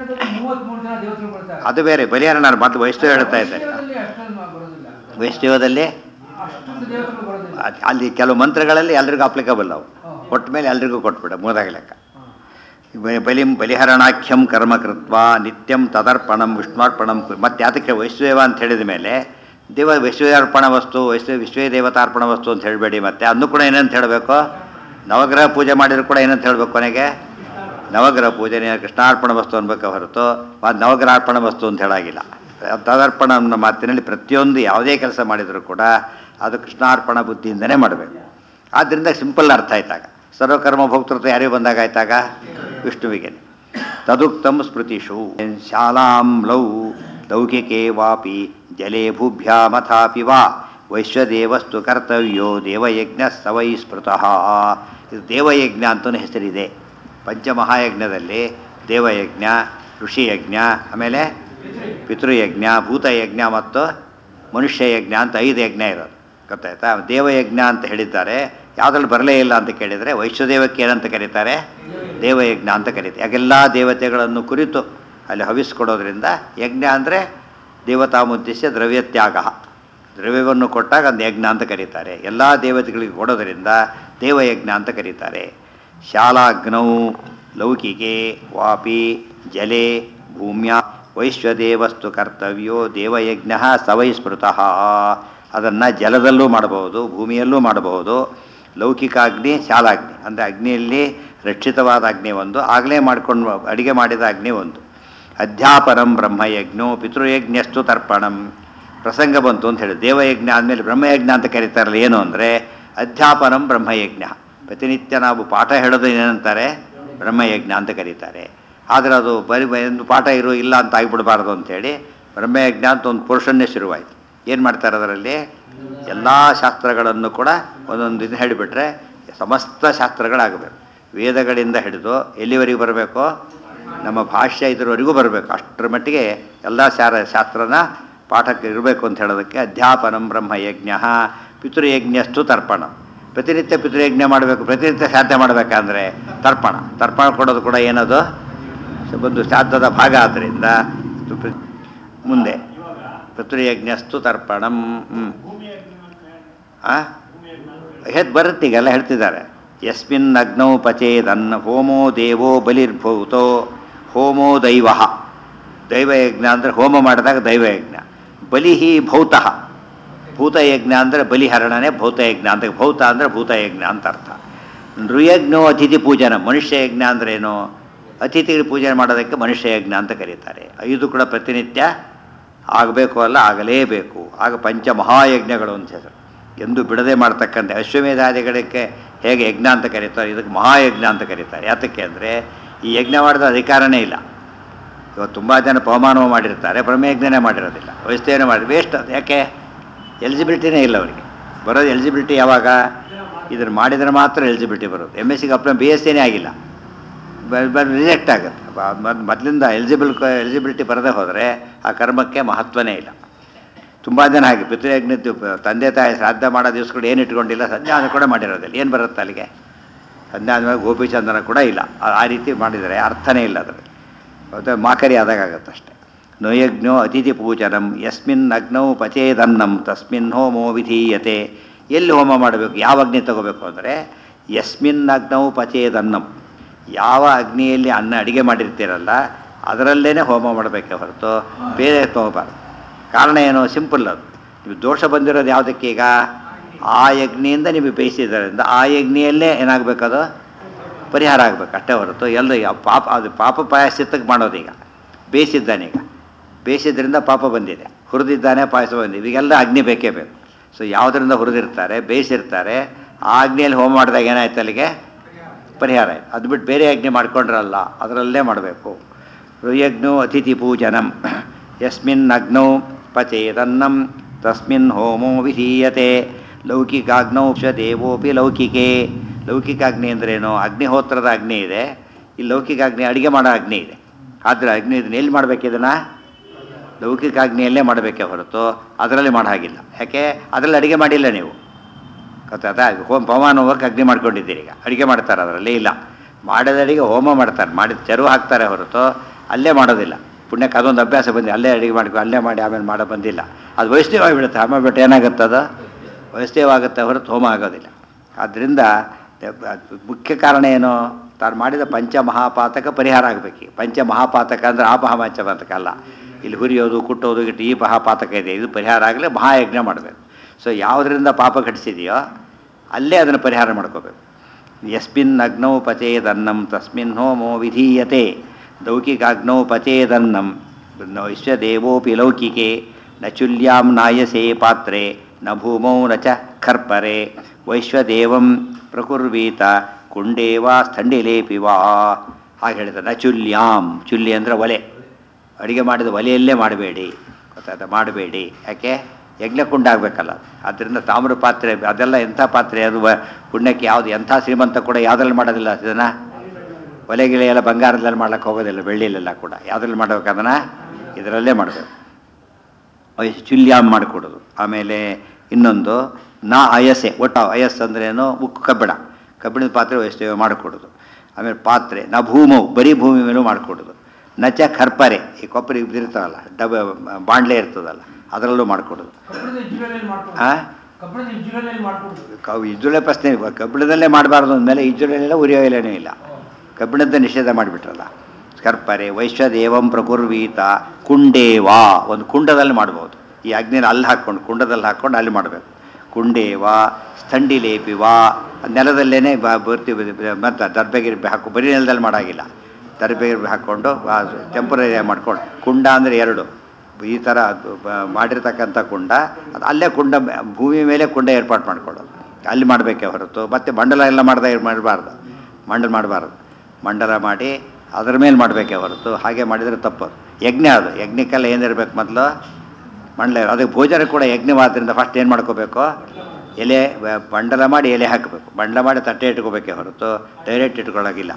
S1: ಅದು ಬೇರೆ. ಬಲಿಹರಣ ಮೊದಲು ವೈಷ್ಣವ ಹೇಳ್ತಾ ಇದ್ದಾರೆ. ವೈಷ್ಣವದಲ್ಲಿ ಅಲ್ಲಿ ಕೆಲವು ಮಂತ್ರಗಳಲ್ಲಿ ಎಲ್ರಿಗೂ ಅಪ್ಲಿಕಬಲ್ ಅವು. ಕೊಟ್ಟ ಮೇಲೆ ಎಲ್ರಿಗೂ ಕೊಟ್ಬಿಡ ಮೂದಾಗ ಲೆಕ್ಕ. ಬಲಿಂ ಬಲಿಹರಣಾಖ್ಯಂ ಕರ್ಮ ಕೃತ್ವ ನಿತ್ಯಂ ತದರ್ಪಣಂ ವಿಷ್ಣುರ್ಪಣಂ. ಮತ್ತು ಅದಕ್ಕೆ ವೈಶ್ವದೇವ ಅಂತ ಹೇಳಿದ ಮೇಲೆ ದೇವ ವೈಶ್ವದೇವಾರ್ಪಣ ವಸ್ತು ವೈಶ್ವ ವಿಶ್ವೇ ದೇವತಾರ್ಪಣ ವಸ್ತು ಅಂತ ಹೇಳಬೇಡಿ. ಮತ್ತೆ ಅದನ್ನು ಕೂಡ ಏನಂತ ಹೇಳಬೇಕು? ನವಗ್ರಹ ಪೂಜೆ ಮಾಡಿದ್ರು ಕೂಡ ಏನಂತ ಹೇಳಬೇಕು ಕೊನೆಗೆ? ನವಗ್ರಹ ಪೂಜೆನೇ ಕೃಷ್ಣಾರ್ಪಣ ವಸ್ತು ಅನ್ಬೇಕು ಹೊರತು ಅದು ನವಗ್ರಹಾರ್ಪಣ ವಸ್ತು ಅಂತ ಹೇಳಾಗಿಲ್ಲ. ತದರ್ಪಣ ಅನ್ನೋ ಮಾತಿನಲ್ಲಿ ಪ್ರತಿಯೊಂದು ಯಾವುದೇ ಕೆಲಸ ಮಾಡಿದರೂ ಕೂಡ ಅದು ಕೃಷ್ಣಾರ್ಪಣ ಬುದ್ಧಿಯಿಂದನೇ ಮಾಡಬೇಕು. ಆದ್ದರಿಂದ ಸಿಂಪಲ್ ಅರ್ಥ ಆಯ್ತಾಗ ಸರ್ವಕರ್ಮ ಭೋಕ್ತೃತ್ವ ಯಾರಿಗೆ ಬಂದಾಗ ಆಯ್ತಾಗ ವಿಷ್ಣುವಿಗೆ. ತದುಕ್ತಂ ಸ್ಮೃತಿಷು ಶಾಲಾಂ ಲೌ ಲೌಕಿಕೆ ವಾಪಿ ಜಲೇ ಭೂಭ್ಯಾಮಥಾಪಿ ವಾ ವೈಶ್ವದೇವಸ್ತು ಕರ್ತವ್ಯೋ ದೇವಯಜ್ಞ ಸವೈ ಸ್ಮೃತಃ. ಇದು ದೇವಯಜ್ಞ ಅಂತಲೂ ಹೆಸರಿದೆ. ಪಂಚಮಹಾಯಜ್ಞದಲ್ಲಿ ದೇವಯಜ್ಞ, ಋಷಿಯಜ್ಞ, ಆಮೇಲೆ ಪಿತೃಯಜ್ಞ, ಭೂತಯಜ್ಞ ಮತ್ತು ಮನುಷ್ಯಯಜ್ಞ ಅಂತ ಐದು ಯಜ್ಞ ಇರೋದು ಗೊತ್ತಾಯ್ತಾ. ದೇವಯಜ್ಞ ಅಂತ ಹೇಳಿದ್ದಾರೆ. ಯಾವುದ್ರಲ್ಲಿ ಬರಲೇ ಇಲ್ಲ ಅಂತ ಕೇಳಿದರೆ ವೈಶ್ವದೇವಕ್ಕೆ ಏನಂತ ಕರೀತಾರೆ? ದೇವಯಜ್ಞ ಅಂತ ಕರೀತಾರೆ. ಯಾಕೆಲ್ಲ ದೇವತೆಗಳನ್ನು ಕುರಿತು ಅಲ್ಲಿ ಹವಿಸ್ಕೊಡೋದ್ರಿಂದ ಯಜ್ಞ ಅಂದರೆ ದೇವತಾಮುದ್ದೇಶ ದ್ರವ್ಯತ್ಯಾಗ, ದ್ರವ್ಯವನ್ನು ಕೊಟ್ಟಾಗ ಒಂದು ಯಜ್ಞ ಅಂತ ಕರೀತಾರೆ. ಎಲ್ಲ ದೇವತೆಗಳಿಗೆ ಕೊಡೋದರಿಂದ ದೇವಯಜ್ಞ ಅಂತ ಕರೀತಾರೆ. ಶಾಲಾಗ್ನೌ ಲೌಕಿಕೆ ವಾಪಿ ಜಲೆ ಭೂಮ್ಯಾ ವೈಶ್ವದೇವಸ್ತು ಕರ್ತವ್ಯೋ ದೇವಯಜ್ಞ ಸವೈ ಸ್ಮೃತಃ. ಅದನ್ನು ಜಲದಲ್ಲೂ ಮಾಡಬಹುದು, ಭೂಮಿಯಲ್ಲೂ ಮಾಡಬಹುದು. ಲೌಕಿಕ ಅಗ್ನಿ, ಶಾಲಾಗ್ನಿ ಅಂದರೆ ಅಗ್ನಿಯಲ್ಲಿ ರಕ್ಷಿತವಾದ ಅಗ್ನಿ ಒಂದು, ಆಗಲೇ ಮಾಡ್ಕೊಂಡು ಅಡಿಗೆ ಮಾಡಿದ ಅಗ್ನಿ ಒಂದು. ಅಧ್ಯಾಪನಂ ಬ್ರಹ್ಮಯಜ್ಞೋ ಪಿತೃಯಜ್ಞಸ್ತು ತರ್ಪಣಂ. ಪ್ರಸಂಗ ಬಂತು ಅಂತ ಹೇಳಿ ದೇವಯಜ್ಞ ಆದಮೇಲೆ ಬ್ರಹ್ಮಯಜ್ಞ ಅಂತ ಕರೀತಾರಲ್ಲ, ಏನು ಅಂದರೆ ಅಧ್ಯಾಪನಂ ಬ್ರಹ್ಮಯಜ್ಞ. ಪ್ರತಿನಿತ್ಯ ನಾವು ಪಾಠ ಹೇಳೋದು ಏನಂತಾರೆ? ಬ್ರಹ್ಮಯಜ್ಞ ಅಂತ ಕರೀತಾರೆ. ಆದರೆ ಅದು ಬರೀ ಒಂದು ಪಾಠ ಇರೋ ಇಲ್ಲ ಅಂತ ಆಗಿಬಿಡಬಾರ್ದು ಅಂಥೇಳಿ ಬ್ರಹ್ಮಯಜ್ಞ ಅಂತ ಒಂದು ಪೋರ್ಷನ್ನೇ ಶುರುವಾಯಿತು. ಏನು ಮಾಡ್ತಾರೆ ಅದರಲ್ಲಿ? ಎಲ್ಲ ಶಾಸ್ತ್ರಗಳನ್ನು ಕೂಡ ಒಂದೊಂದು ಇದು ಹೇಳಿಬಿಟ್ರೆ ಸಮಸ್ತ ಶಾಸ್ತ್ರಗಳಾಗಬೇಕು. ವೇದಗಳಿಂದ ಹಿಡಿದು ಎಲ್ಲಿವರೆಗೂ ಬರಬೇಕು? ನಮ್ಮ ಭಾಷ್ಯ ಇದರವರೆಗೂ ಬರಬೇಕು. ಅಷ್ಟರ ಮಟ್ಟಿಗೆ ಎಲ್ಲ ಶಾರ ಶಾಸ್ತ್ರನ ಪಾಠಕ್ಕೆ ಇರಬೇಕು ಅಂತ ಹೇಳೋದಕ್ಕೆ ಅಧ್ಯಾಪನಂ ಬ್ರಹ್ಮಯಜ್ಞ ಪಿತೃಯಜ್ಞಸ್ತು ತರ್ಪಣ. ಪ್ರತಿನಿತ್ಯ ಪಿತೃಯಜ್ಞ ಮಾಡಬೇಕು, ಪ್ರತಿನಿತ್ಯ ಶ್ರಾದ್ದ ಮಾಡಬೇಕಂದ್ರೆ ತರ್ಪಣ. ತರ್ಪಣ ಕೊಡೋದು ಕೂಡ ಏನದು? ಒಂದು ಶ್ರಾದ್ದದ ಭಾಗ. ಆದ್ದರಿಂದ ಮುಂದೆ ಪಿತೃಯಜ್ಞಸ್ತು ತರ್ಪಣಂ ಹೆದ್ ಬರುತ್ತೆ. ಈಗೆಲ್ಲ ಹೇಳ್ತಿದ್ದಾರೆ. ಯಸ್ಮಿನ್ ಅಗ್ನೌ ಪಚೇದನ್ನ ಹೋಮೋ ದೇವೋ ಬಲಿರ್ಭೂತೋ ಹೋಮೋ ದೈವ. ದೈವಯಜ್ಞ ಅಂದರೆ ಹೋಮ ಮಾಡಿದಾಗ ದೈವಯಜ್ಞ. ಬಲಿಹಿ ಭೌತಃ. ಭೂತಯಜ್ಞ ಅಂದರೆ ಬಲಿಹರಣನೇ ಭೌತಯಜ್ಞ ಅಂತ. ಭೌತ ಅಂದರೆ ಭೂತಯಜ್ಞ ಅಂತ ಅರ್ಥ. ನೃಯಜ್ಞೋ ಅತಿಥಿ ಪೂಜನ. ಮನುಷ್ಯಯಜ್ಞ ಅಂದ್ರೇನು? ಅತಿಥಿಗಳು ಪೂಜೆ ಮಾಡೋದಕ್ಕೆ ಮನುಷ್ಯಯಜ್ಞ ಅಂತ ಕರೀತಾರೆ. ಐದು ಕೂಡ ಪ್ರತಿನಿತ್ಯ ಆಗಬೇಕು, ಅಲ್ಲ ಆಗಲೇಬೇಕು. ಆಗ ಪಂಚಮಹಾಯಜ್ಞಗಳು ಅಂತ ಹೆಸರು. ಎಂದು ಬಿಡದೆ ಮಾಡ್ತಕ್ಕಂಥ ಅಶ್ವಮೇಧಾದಿಗಳಿಗೆ ಹೇಗೆ ಯಜ್ಞ ಅಂತ ಕರೀತಾರೆ, ಇದಕ್ಕೆ ಮಹಾಯಜ್ಞ ಅಂತ ಕರೀತಾರೆ. ಯಾತಕ್ಕೆ ಅಂದರೆ ಈ ಯಜ್ಞ ಮಾಡಿದ ಅಧಿಕಾರನೇ ಇಲ್ಲ. ಇವತ್ತು ತುಂಬ ಜನ ಪವಮಾನವ ಮಾಡಿರ್ತಾರೆ, ಬ್ರಹ್ಮಯಜ್ಞನೇ ಮಾಡಿರೋದಿಲ್ಲ, ವೈಷ್ಣವನೇ ಮಾಡಿ ವೇಸ್ಟ್. ಅದು ಯಾಕೆ? ಎಲಿಜಿಬಿಲಿಟಿನೇ ಇಲ್ಲ ಅವರಿಗೆ. ಬರೋದು ಎಲಿಜಿಬಿಲಿಟಿ ಯಾವಾಗ? ಇದನ್ನು ಮಾಡಿದರೆ ಮಾತ್ರ ಎಲಿಜಿಬಿಲಿಟಿ ಬರೋದು. ಎಮ್ ಎಸ್ ಸಿಗೆ ಅಪ್ಲೈ ಬಿ ಎಸ್ ಸಿನೇ ಆಗಿಲ್ಲ, ರಿಜೆಕ್ಟ್ ಆಗುತ್ತೆ. ಮೊದಲಿಂದ ಎಲಿಜಿಬಲ್ ಎಲಿಜಿಬಿಲಿಟಿ ಬರದೇ ಹೋದರೆ ಆ ಕರ್ಮಕ್ಕೆ ಮಹತ್ವನೇ ಇಲ್ಲ. ತುಂಬ ಜನ ಹಾಗೆ ಪಿತೃಯಜ್ಞದ್ದು ತಂದೆ ತಾಯಿ ಶ್ರಾದ್ದ ಮಾಡೋ ದಿವಸಗಳು ಏನು ಇಟ್ಕೊಂಡಿಲ್ಲ, ಸಂಧ್ಯಾನ ಕೂಡ ಮಾಡಿರೋದಿಲ್ಲ. ಏನು ಬರುತ್ತೆ ಅಲ್ಲಿಗೆ? ಸಂಧ್ಯಾನ ಮೇಲೆ ಗೋಪಿಚಂದನ ಕೂಡ ಇಲ್ಲ. ಆ ರೀತಿ ಮಾಡಿದರೆ ಅರ್ಥನೇ ಇಲ್ಲ ಅದರಲ್ಲಿ. ಅದು ಮಾಕರಿ ಆದಾಗತ್ತೆ ಅಷ್ಟೆ. ನಯಜ್ಞೋ ಅತಿಥಿ ಪೂಜನಂ ಯಸ್ಮಿನ್ ಅಗ್ನೌ ಪಚೇದನ್ನಂ ತಸ್ಮಿನ್ ಹೋಮೋ ವಿಧೀಯತೆ. ಎಲ್ಲಿ ಹೋಮ ಮಾಡಬೇಕು, ಯಾವ ಅಗ್ನಿ ತಗೋಬೇಕು ಅಂದರೆ ಯಸ್ಮಿನ್ ಅಗ್ನೌ ಪಚೇದನ್ನಂ. ಯಾವ ಅಗ್ನಿಯಲ್ಲಿ ಅನ್ನ ಅಡಿಗೆ ಮಾಡಿರ್ತೀರಲ್ಲ ಅದರಲ್ಲೇ ಹೋಮ ಮಾಡಬೇಕೆ ಹೊರತು ಬೇರೆ ತಗೋಬಾರ್ದು. ಕಾರಣ ಏನು? ಸಿಂಪಲ್. ಅದು ನೀವು ದೋಷ ಬಂದಿರೋದು ಯಾವುದಕ್ಕೆ? ಈಗ ಆ ಯಜ್ಞೆಯಿಂದ ನಿಮಗೆ ಬೇಯಿಸಿದ್ದರಿಂದ ಆ ಯಜ್ಞೆಯಲ್ಲೇ ಏನಾಗಬೇಕದು ಪರಿಹಾರ ಆಗಬೇಕು ಅಷ್ಟೇ ಹೊರತು ಎಲ್ಲ ಪಾಪ ಅದು ಪಾಪ ಪಾಯಶ್ಚಿತ್ತಕ್ಕೆ ಮಾಡೋದು. ಈಗ ಬೇಯಿಸಿದ್ದಾನೀಗ, ಬೇಯಿಸಿದ್ರಿಂದ ಪಾಪ ಬಂದಿದೆ, ಹುರಿದಿದ್ದಾನೆ ಪಾಯಸ ಬಂದಿದೆ, ಈಗೆಲ್ಲ ಅಗ್ನಿ ಬೇಕೇ ಬೇಕು. ಸೊ ಯಾವುದರಿಂದ ಹುರಿದಿರ್ತಾರೆ, ಬೇಯಿಸಿರ್ತಾರೆ, ಆ ಅಗ್ನಿಯಲ್ಲಿ ಹೋಮ ಮಾಡಿದಾಗ ಏನಾಯ್ತು ಅಲ್ಲಿಗೆ ಪರಿಹಾರ ಆಯಿತು. ಅದು ಬಿಟ್ಟು ಬೇರೆ ಅಗ್ನಿ ಮಾಡ್ಕೊಂಡ್ರಲ್ಲ ಅದರಲ್ಲೇ ಮಾಡಬೇಕು. ಋಯಜ್ಞೋ ಅತಿಥಿ ಪೂಜನಂ ಯಸ್ಮಿನ್ ಅಗ್ನೌ ಪಚೇದನ್ನಂ ತಸ್ಮಿನ್ ಹೋಮೋ ವಿಧೀಯತೆ. ಲೌಕಿಕಾಗ್ನೌ ಕ್ಷ ದೇವೋಪಿ ಲೌಕಿಕೆ. ಲೌಕಿಕ ಅಗ್ನಿ ಅಂದ್ರೇನು? ಅಗ್ನಿಹೋತ್ರದ ಅಗ್ನಿ ಇದೆ, ಈ ಲೌಕಿಕ ಅಗ್ನಿ ಅಡುಗೆ ಮಾಡೋ ಅಗ್ನಿ ಇದೆ. ಆದರೆ ಅಗ್ನಿ ಇದನ್ನ ಎಲ್ಲಿ ಮಾಡಬೇಕು? ಇದನ್ನು ಲೌಕಿಕ ಅಗ್ನಿಯಲ್ಲೇ ಮಾಡಬೇಕೇ ಹೊರತು ಅದರಲ್ಲಿ ಮಾಡೋ ಹಾಗಿಲ್ಲ. ಯಾಕೆ? ಅದರಲ್ಲಿ ಅಡುಗೆ ಮಾಡಿಲ್ಲ ನೀವು. ಗೊತ್ತಾಯ್ತಾ? ಹೋಮ ಪವಮಾನ ಹೋಗಕ್ಕೆ ಅಗ್ನಿ ಮಾಡ್ಕೊಂಡಿದ್ದೀರಿ, ಈಗ ಅಡುಗೆ ಮಾಡ್ತಾರೆ ಅದರಲ್ಲಿ ಇಲ್ಲ. ಮಾಡಿದ ಅಡಿಗೆ ಹೋಮ ಮಾಡ್ತಾರೆ, ಮಾಡಿದ ಚೆರು ಹಾಕ್ತಾರೆ ಹೊರತು ಅಲ್ಲೇ ಮಾಡೋದಿಲ್ಲ. ಪುಣ್ಯಕ್ಕೆ ಅದೊಂದು ಅಭ್ಯಾಸ ಬಂದಿದೆ, ಅಲ್ಲೇ ಅಡುಗೆ ಮಾಡ್ಕೊ ಅಲ್ಲೇ ಮಾಡಿ ಆಮೇಲೆ ಮಾಡೋ ಬಂದಿಲ್ಲ. ಅದು ವೈಷ್ಣವ ಆಗಿಬಿಡುತ್ತೆ. ಆಮೇಲೆ ಬಿಟ್ಟು ಏನಾಗುತ್ತೆ? ಅದು ವೈಷ್ಣವ ಆಗುತ್ತೆ ಹೊರತು ಹೋಮ ಆಗೋದಿಲ್ಲ. ಆದ್ದರಿಂದ ಮುಖ್ಯ ಕಾರಣ ಏನು? ತಾನು ಮಾಡಿದ ಪಂಚಮಹಾಪಾತಕ ಪರಿಹಾರ ಆಗಬೇಕು. ಪಂಚಮಹಾಪಾತಕ ಅಂದರೆ ಆ ಮಹಾಪಂಚಪಾತಕ ಅಲ್ಲ. ಇಲ್ಲಿ ಹುರಿಯೋದು, ಕುಟ್ಟೋದು, ಗಿಟ್ಟು ಈ ಮಹಾಪಾತಕ ಇದೆ, ಇದು ಪರಿಹಾರ ಆಗಲಿ ಮಹಾಯಜ್ಞ ಮಾಡಬೇಕು. ಸೊ ಯಾವುದರಿಂದ ಪಾಪ ಘಟಿಸಿದೆಯೋ ಅಲ್ಲೇ ಅದನ್ನು ಪರಿಹಾರ ಮಾಡ್ಕೋಬೇಕು. ಯಸ್ಮಿನ್ ಅಗ್ನೌ ಪಚೇದನ್ನಂ ತಸ್ಮಿನ್ ಹೋಮೋ ವಿಧೀಯತೆ ಲೌಕಿಕಾಗ್ನೌ ಪಚೇದನ್ನಂ ವಿಶ್ವದೇವೋಪಿ ಲೌಕಿಕೆ ನ ಚುಲ್ಯಾಂ ನಾಯಸೆ ಪಾತ್ರೆ ನ ಭೂಮೌ ನ ಚ ಖರ್ಪರೆ ವೈಶ್ವದೇವಂ ಪ್ರಕುರ್ವೀತ ಕುಂಡೇವಾ ಸ್ಥಂಡಿಲೇಪಿ ವಾ. ಹಾಗೆ ಹೇಳ್ತಾರೆ. ನ ಚುಲ್ಯಾಂ, ಚುಲ್ಲಿ ಅಂದರೆ ಒಲೆ, ಅಡುಗೆ ಮಾಡಿದ ಒಲೆಯಲ್ಲೇ ಮಾಡಬೇಡಿ, ಗೊತ್ತಾಯ್ತಾ, ಮಾಡಬೇಡಿ. ಯಾಕೆ? ಯಜ್ಞಕುಂಡ ಆಗಬೇಕಲ್ಲ. ಆದ್ದರಿಂದ ತಾಮ್ರ ಪಾತ್ರೆ ಅದೆಲ್ಲ ಎಂಥ ಪಾತ್ರೆ, ಅದು ಪುಣ್ಯಕ್ಕೆ ಯಾವುದು ಎಂಥ ಶ್ರೀಮಂತ ಕೂಡ ಯಾವುದ್ರಲ್ಲಿ ಮಾಡೋದಿಲ್ಲ ಅದನ್ನು. ಒಲೆಗಿಳೆ ಎಲ್ಲ ಬಂಗಾರದಲ್ಲಿ ಮಾಡ್ಲಿಕ್ಕೆ ಹೋಗೋದಿಲ್ಲ, ಬೆಳ್ಳಿಲೆಲ್ಲ ಕೂಡ ಯಾವುದ್ರಲ್ಲಿ ಮಾಡ್ಬೇಕು ಅದನ್ನು ಇದರಲ್ಲೇ ಮಾಡಬೇಕು. ಚುಲ್ಯಾಮ್ ಮಾಡಿಕೊಡೋದು. ಆಮೇಲೆ ಇನ್ನೊಂದು ನಾ ಅಯಸೆ, ಒಟ್ಟು ಅಯಸ್ ಅಂದ್ರೇನು, ಉಕ್ಕು ಕಬ್ಬಿಣ, ಕಬ್ಬಿಣದ ಪಾತ್ರೆ ವಹಿಸ್ತೇವೆ ಮಾಡಿಕೊಡೋದು. ಆಮೇಲೆ ಪಾತ್ರೆ ನ ಭೂಮವು, ಬರೀ ಭೂಮಿ ಮೇಲೂ ಮಾಡಿಕೊಡೋದು. ನಚ ಖರ್ಪರೆ, ಈ ಕೊಬ್ಬರಿ ಇರ್ತಾವಲ್ಲ, ಡಬ ಬಾಂಡ್ಲೆ ಇರ್ತದಲ್ಲ, ಅದರಲ್ಲೂ ಮಾಡಿಕೊಡೋದು. ಹಾಂ, ಇಜ್ಜುಳೆ ಪ್ರಶ್ನೆ, ಕಬ್ಬಿಣದಲ್ಲೇ ಮಾಡಬಾರ್ದು ಅಂದಮೇಲೆ ಇಜ್ಜುಳೆಲ್ಲ ಉರಿಯೋ ಇಲ್ಲೇನೂ ಇಲ್ಲ, ಕಬ್ಬಿಣದ ನಿಷೇಧ ಮಾಡಿಬಿಟ್ರಲ್ಲ. ಕರ್ಪರೆ ವೈಶ್ವದೇವಂ ಪ್ರಕುರ್ವೀತ ಕುಂಡೇವಾ, ಒಂದು ಕುಂಡದಲ್ಲಿ ಮಾಡ್ಬೋದು. ಈ ಅಗ್ನಿನ ಅಲ್ಲಿ ಹಾಕ್ಕೊಂಡು ಕುಂಡದಲ್ಲಿ ಹಾಕ್ಕೊಂಡು ಅಲ್ಲಿ ಮಾಡಬೇಕು. ಕುಂಡೇವಾ ಸ್ಥಂಡಿಲೇಪಿವಾ, ನೆಲದಲ್ಲೇ ಬ ಬರ್ತೀವಿ ಮತ್ತು ದರ್ಬೆಗಿರ್ಬೆ ಹಾಕಿ, ಬರೀ ನೆಲದಲ್ಲಿ ಮಾಡೋಂಗಿಲ್ಲ, ದರ್ಬೆಗಿರ್ಬೆ ಹಾಕ್ಕೊಂಡು ಟೆಂಪರರಿ ಮಾಡ್ಕೊಂಡು. ಕುಂಡ ಅಂದರೆ ಎರಡು, ಈ ಥರ ಮಾಡಿರ್ತಕ್ಕಂಥ ಕುಂಡ, ಅದು ಅಲ್ಲೇ ಕುಂಡ ಭೂಮಿ ಮೇಲೆ ಕುಂಡ ಏರ್ಪಾಡು ಮಾಡ್ಕೊಳ್ಳೋದು, ಅಲ್ಲಿ ಮಾಡಬೇಕೇ ಹೊರತು ಮತ್ತು ಮಂಡಲ ಎಲ್ಲ ಮಾಡ್ದೆ ಮಾಡಬಾರ್ದು. ಮಂಡಲ ಮಾಡಬಾರ್ದು, ಮಂಡಲ ಮಾಡಿ ಅದರ ಮೇಲೆ ಮಾಡಬೇಕೇ ಹೊರತು ಹಾಗೆ ಮಾಡಿದರೆ ತಪ್ಪು. ಯಜ್ಞ ಅದು, ಯಜ್ಞಕ್ಕೆಲ್ಲ ಏನಿರಬೇಕು ಮೊದಲು ಮಂಡಲ. ಅದಕ್ಕೆ ಭೋಜನ ಕೂಡ ಯಜ್ಞವಾದ್ದರಿಂದ ಫಸ್ಟ್ ಏನು ಮಾಡ್ಕೋಬೇಕು, ಎಲೆ ಮಂಡಲ ಮಾಡಿ ಎಲೆ ಹಾಕಬೇಕು, ಮಂಡಲ ಮಾಡಿ ತಟ್ಟೆ ಇಟ್ಕೋಬೇಕೇ ಹೊರತು ಡೈರೆಕ್ಟ್ ಇಟ್ಕೊಳ್ಳೋಗಿಲ್ಲ.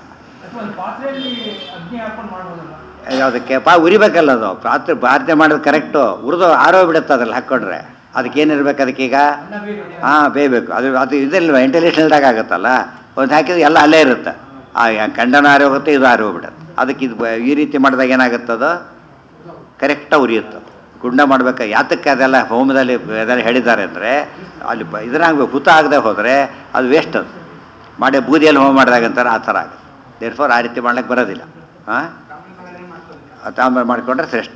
S1: ಯಾವುದಕ್ಕೆ ಪಾ ಉರಿಬೇಕಲ್ಲ, ಅದು ಪಾತ್ರೆ ಪಾತ್ರೆ ಮಾಡೋದು ಕರೆಕ್ಟು, ಉರಿದು ಆರೋ ಬಿಡುತ್ತೆ ಅದ್ರಲ್ಲಿ ಹಾಕ್ಕೊಂಡ್ರೆ. ಅದಕ್ಕೇನಿರ್ಬೇಕು, ಅದಕ್ಕೀಗ ಹಾಂ ಬೇಯಬೇಕು. ಅದು ಅದು ಇದಲ್ವ ಇಂಟರ್ನ್ಯಾಷನಲ್ದಾಗ ಆಗುತ್ತಲ್ಲ, ಒಂದು ಹಾಕಿದ್ರೆ ಎಲ್ಲ ಅಲ್ಲೇ ಇರುತ್ತೆ, ಆ ಖಂಡನ ಆರಿ ಹೋಗುತ್ತೆ, ಇದು ಆರಿ ಹೋಗ್ಬಿಡುತ್ತೆ. ಅದಕ್ಕೆ ಇದು ಈ ರೀತಿ ಮಾಡಿದಾಗ ಏನಾಗುತ್ತದೋ ಕರೆಕ್ಟಾಗಿ ಉರಿಯುತ್ತೆ. ಗುಂಡ ಮಾಡಬೇಕು. ಯಾತಕ್ಕೆ ಅದೆಲ್ಲ ಹೋಮದಲ್ಲಿ ಅದೆಲ್ಲ ಹೇಳಿದ್ದಾರೆ ಅಂದರೆ ಅಲ್ಲಿ ಇದನ್ನಾಗಬೇಕು, ಹುತ ಆಗದೆ ಹೋದರೆ ಅದು ವೇಸ್ಟ್. ಅದು ಮಾಡಿ ಬೂದಿಯಲ್ಲಿ ಹೋಮ ಮಾಡಿದಾಗಂತಾರೆ ಆ ಥರ ಆಗುತ್ತೆ. ದೇರ್ಫೋರ್ ಆ ರೀತಿ ಮಾಡ್ಲಿಕ್ಕೆ ಬರೋದಿಲ್ಲ. ಹಾಂ, ತಾಮ್ರ ಮಾಡಿಕೊಂಡ್ರೆ ಶ್ರೇಷ್ಠ.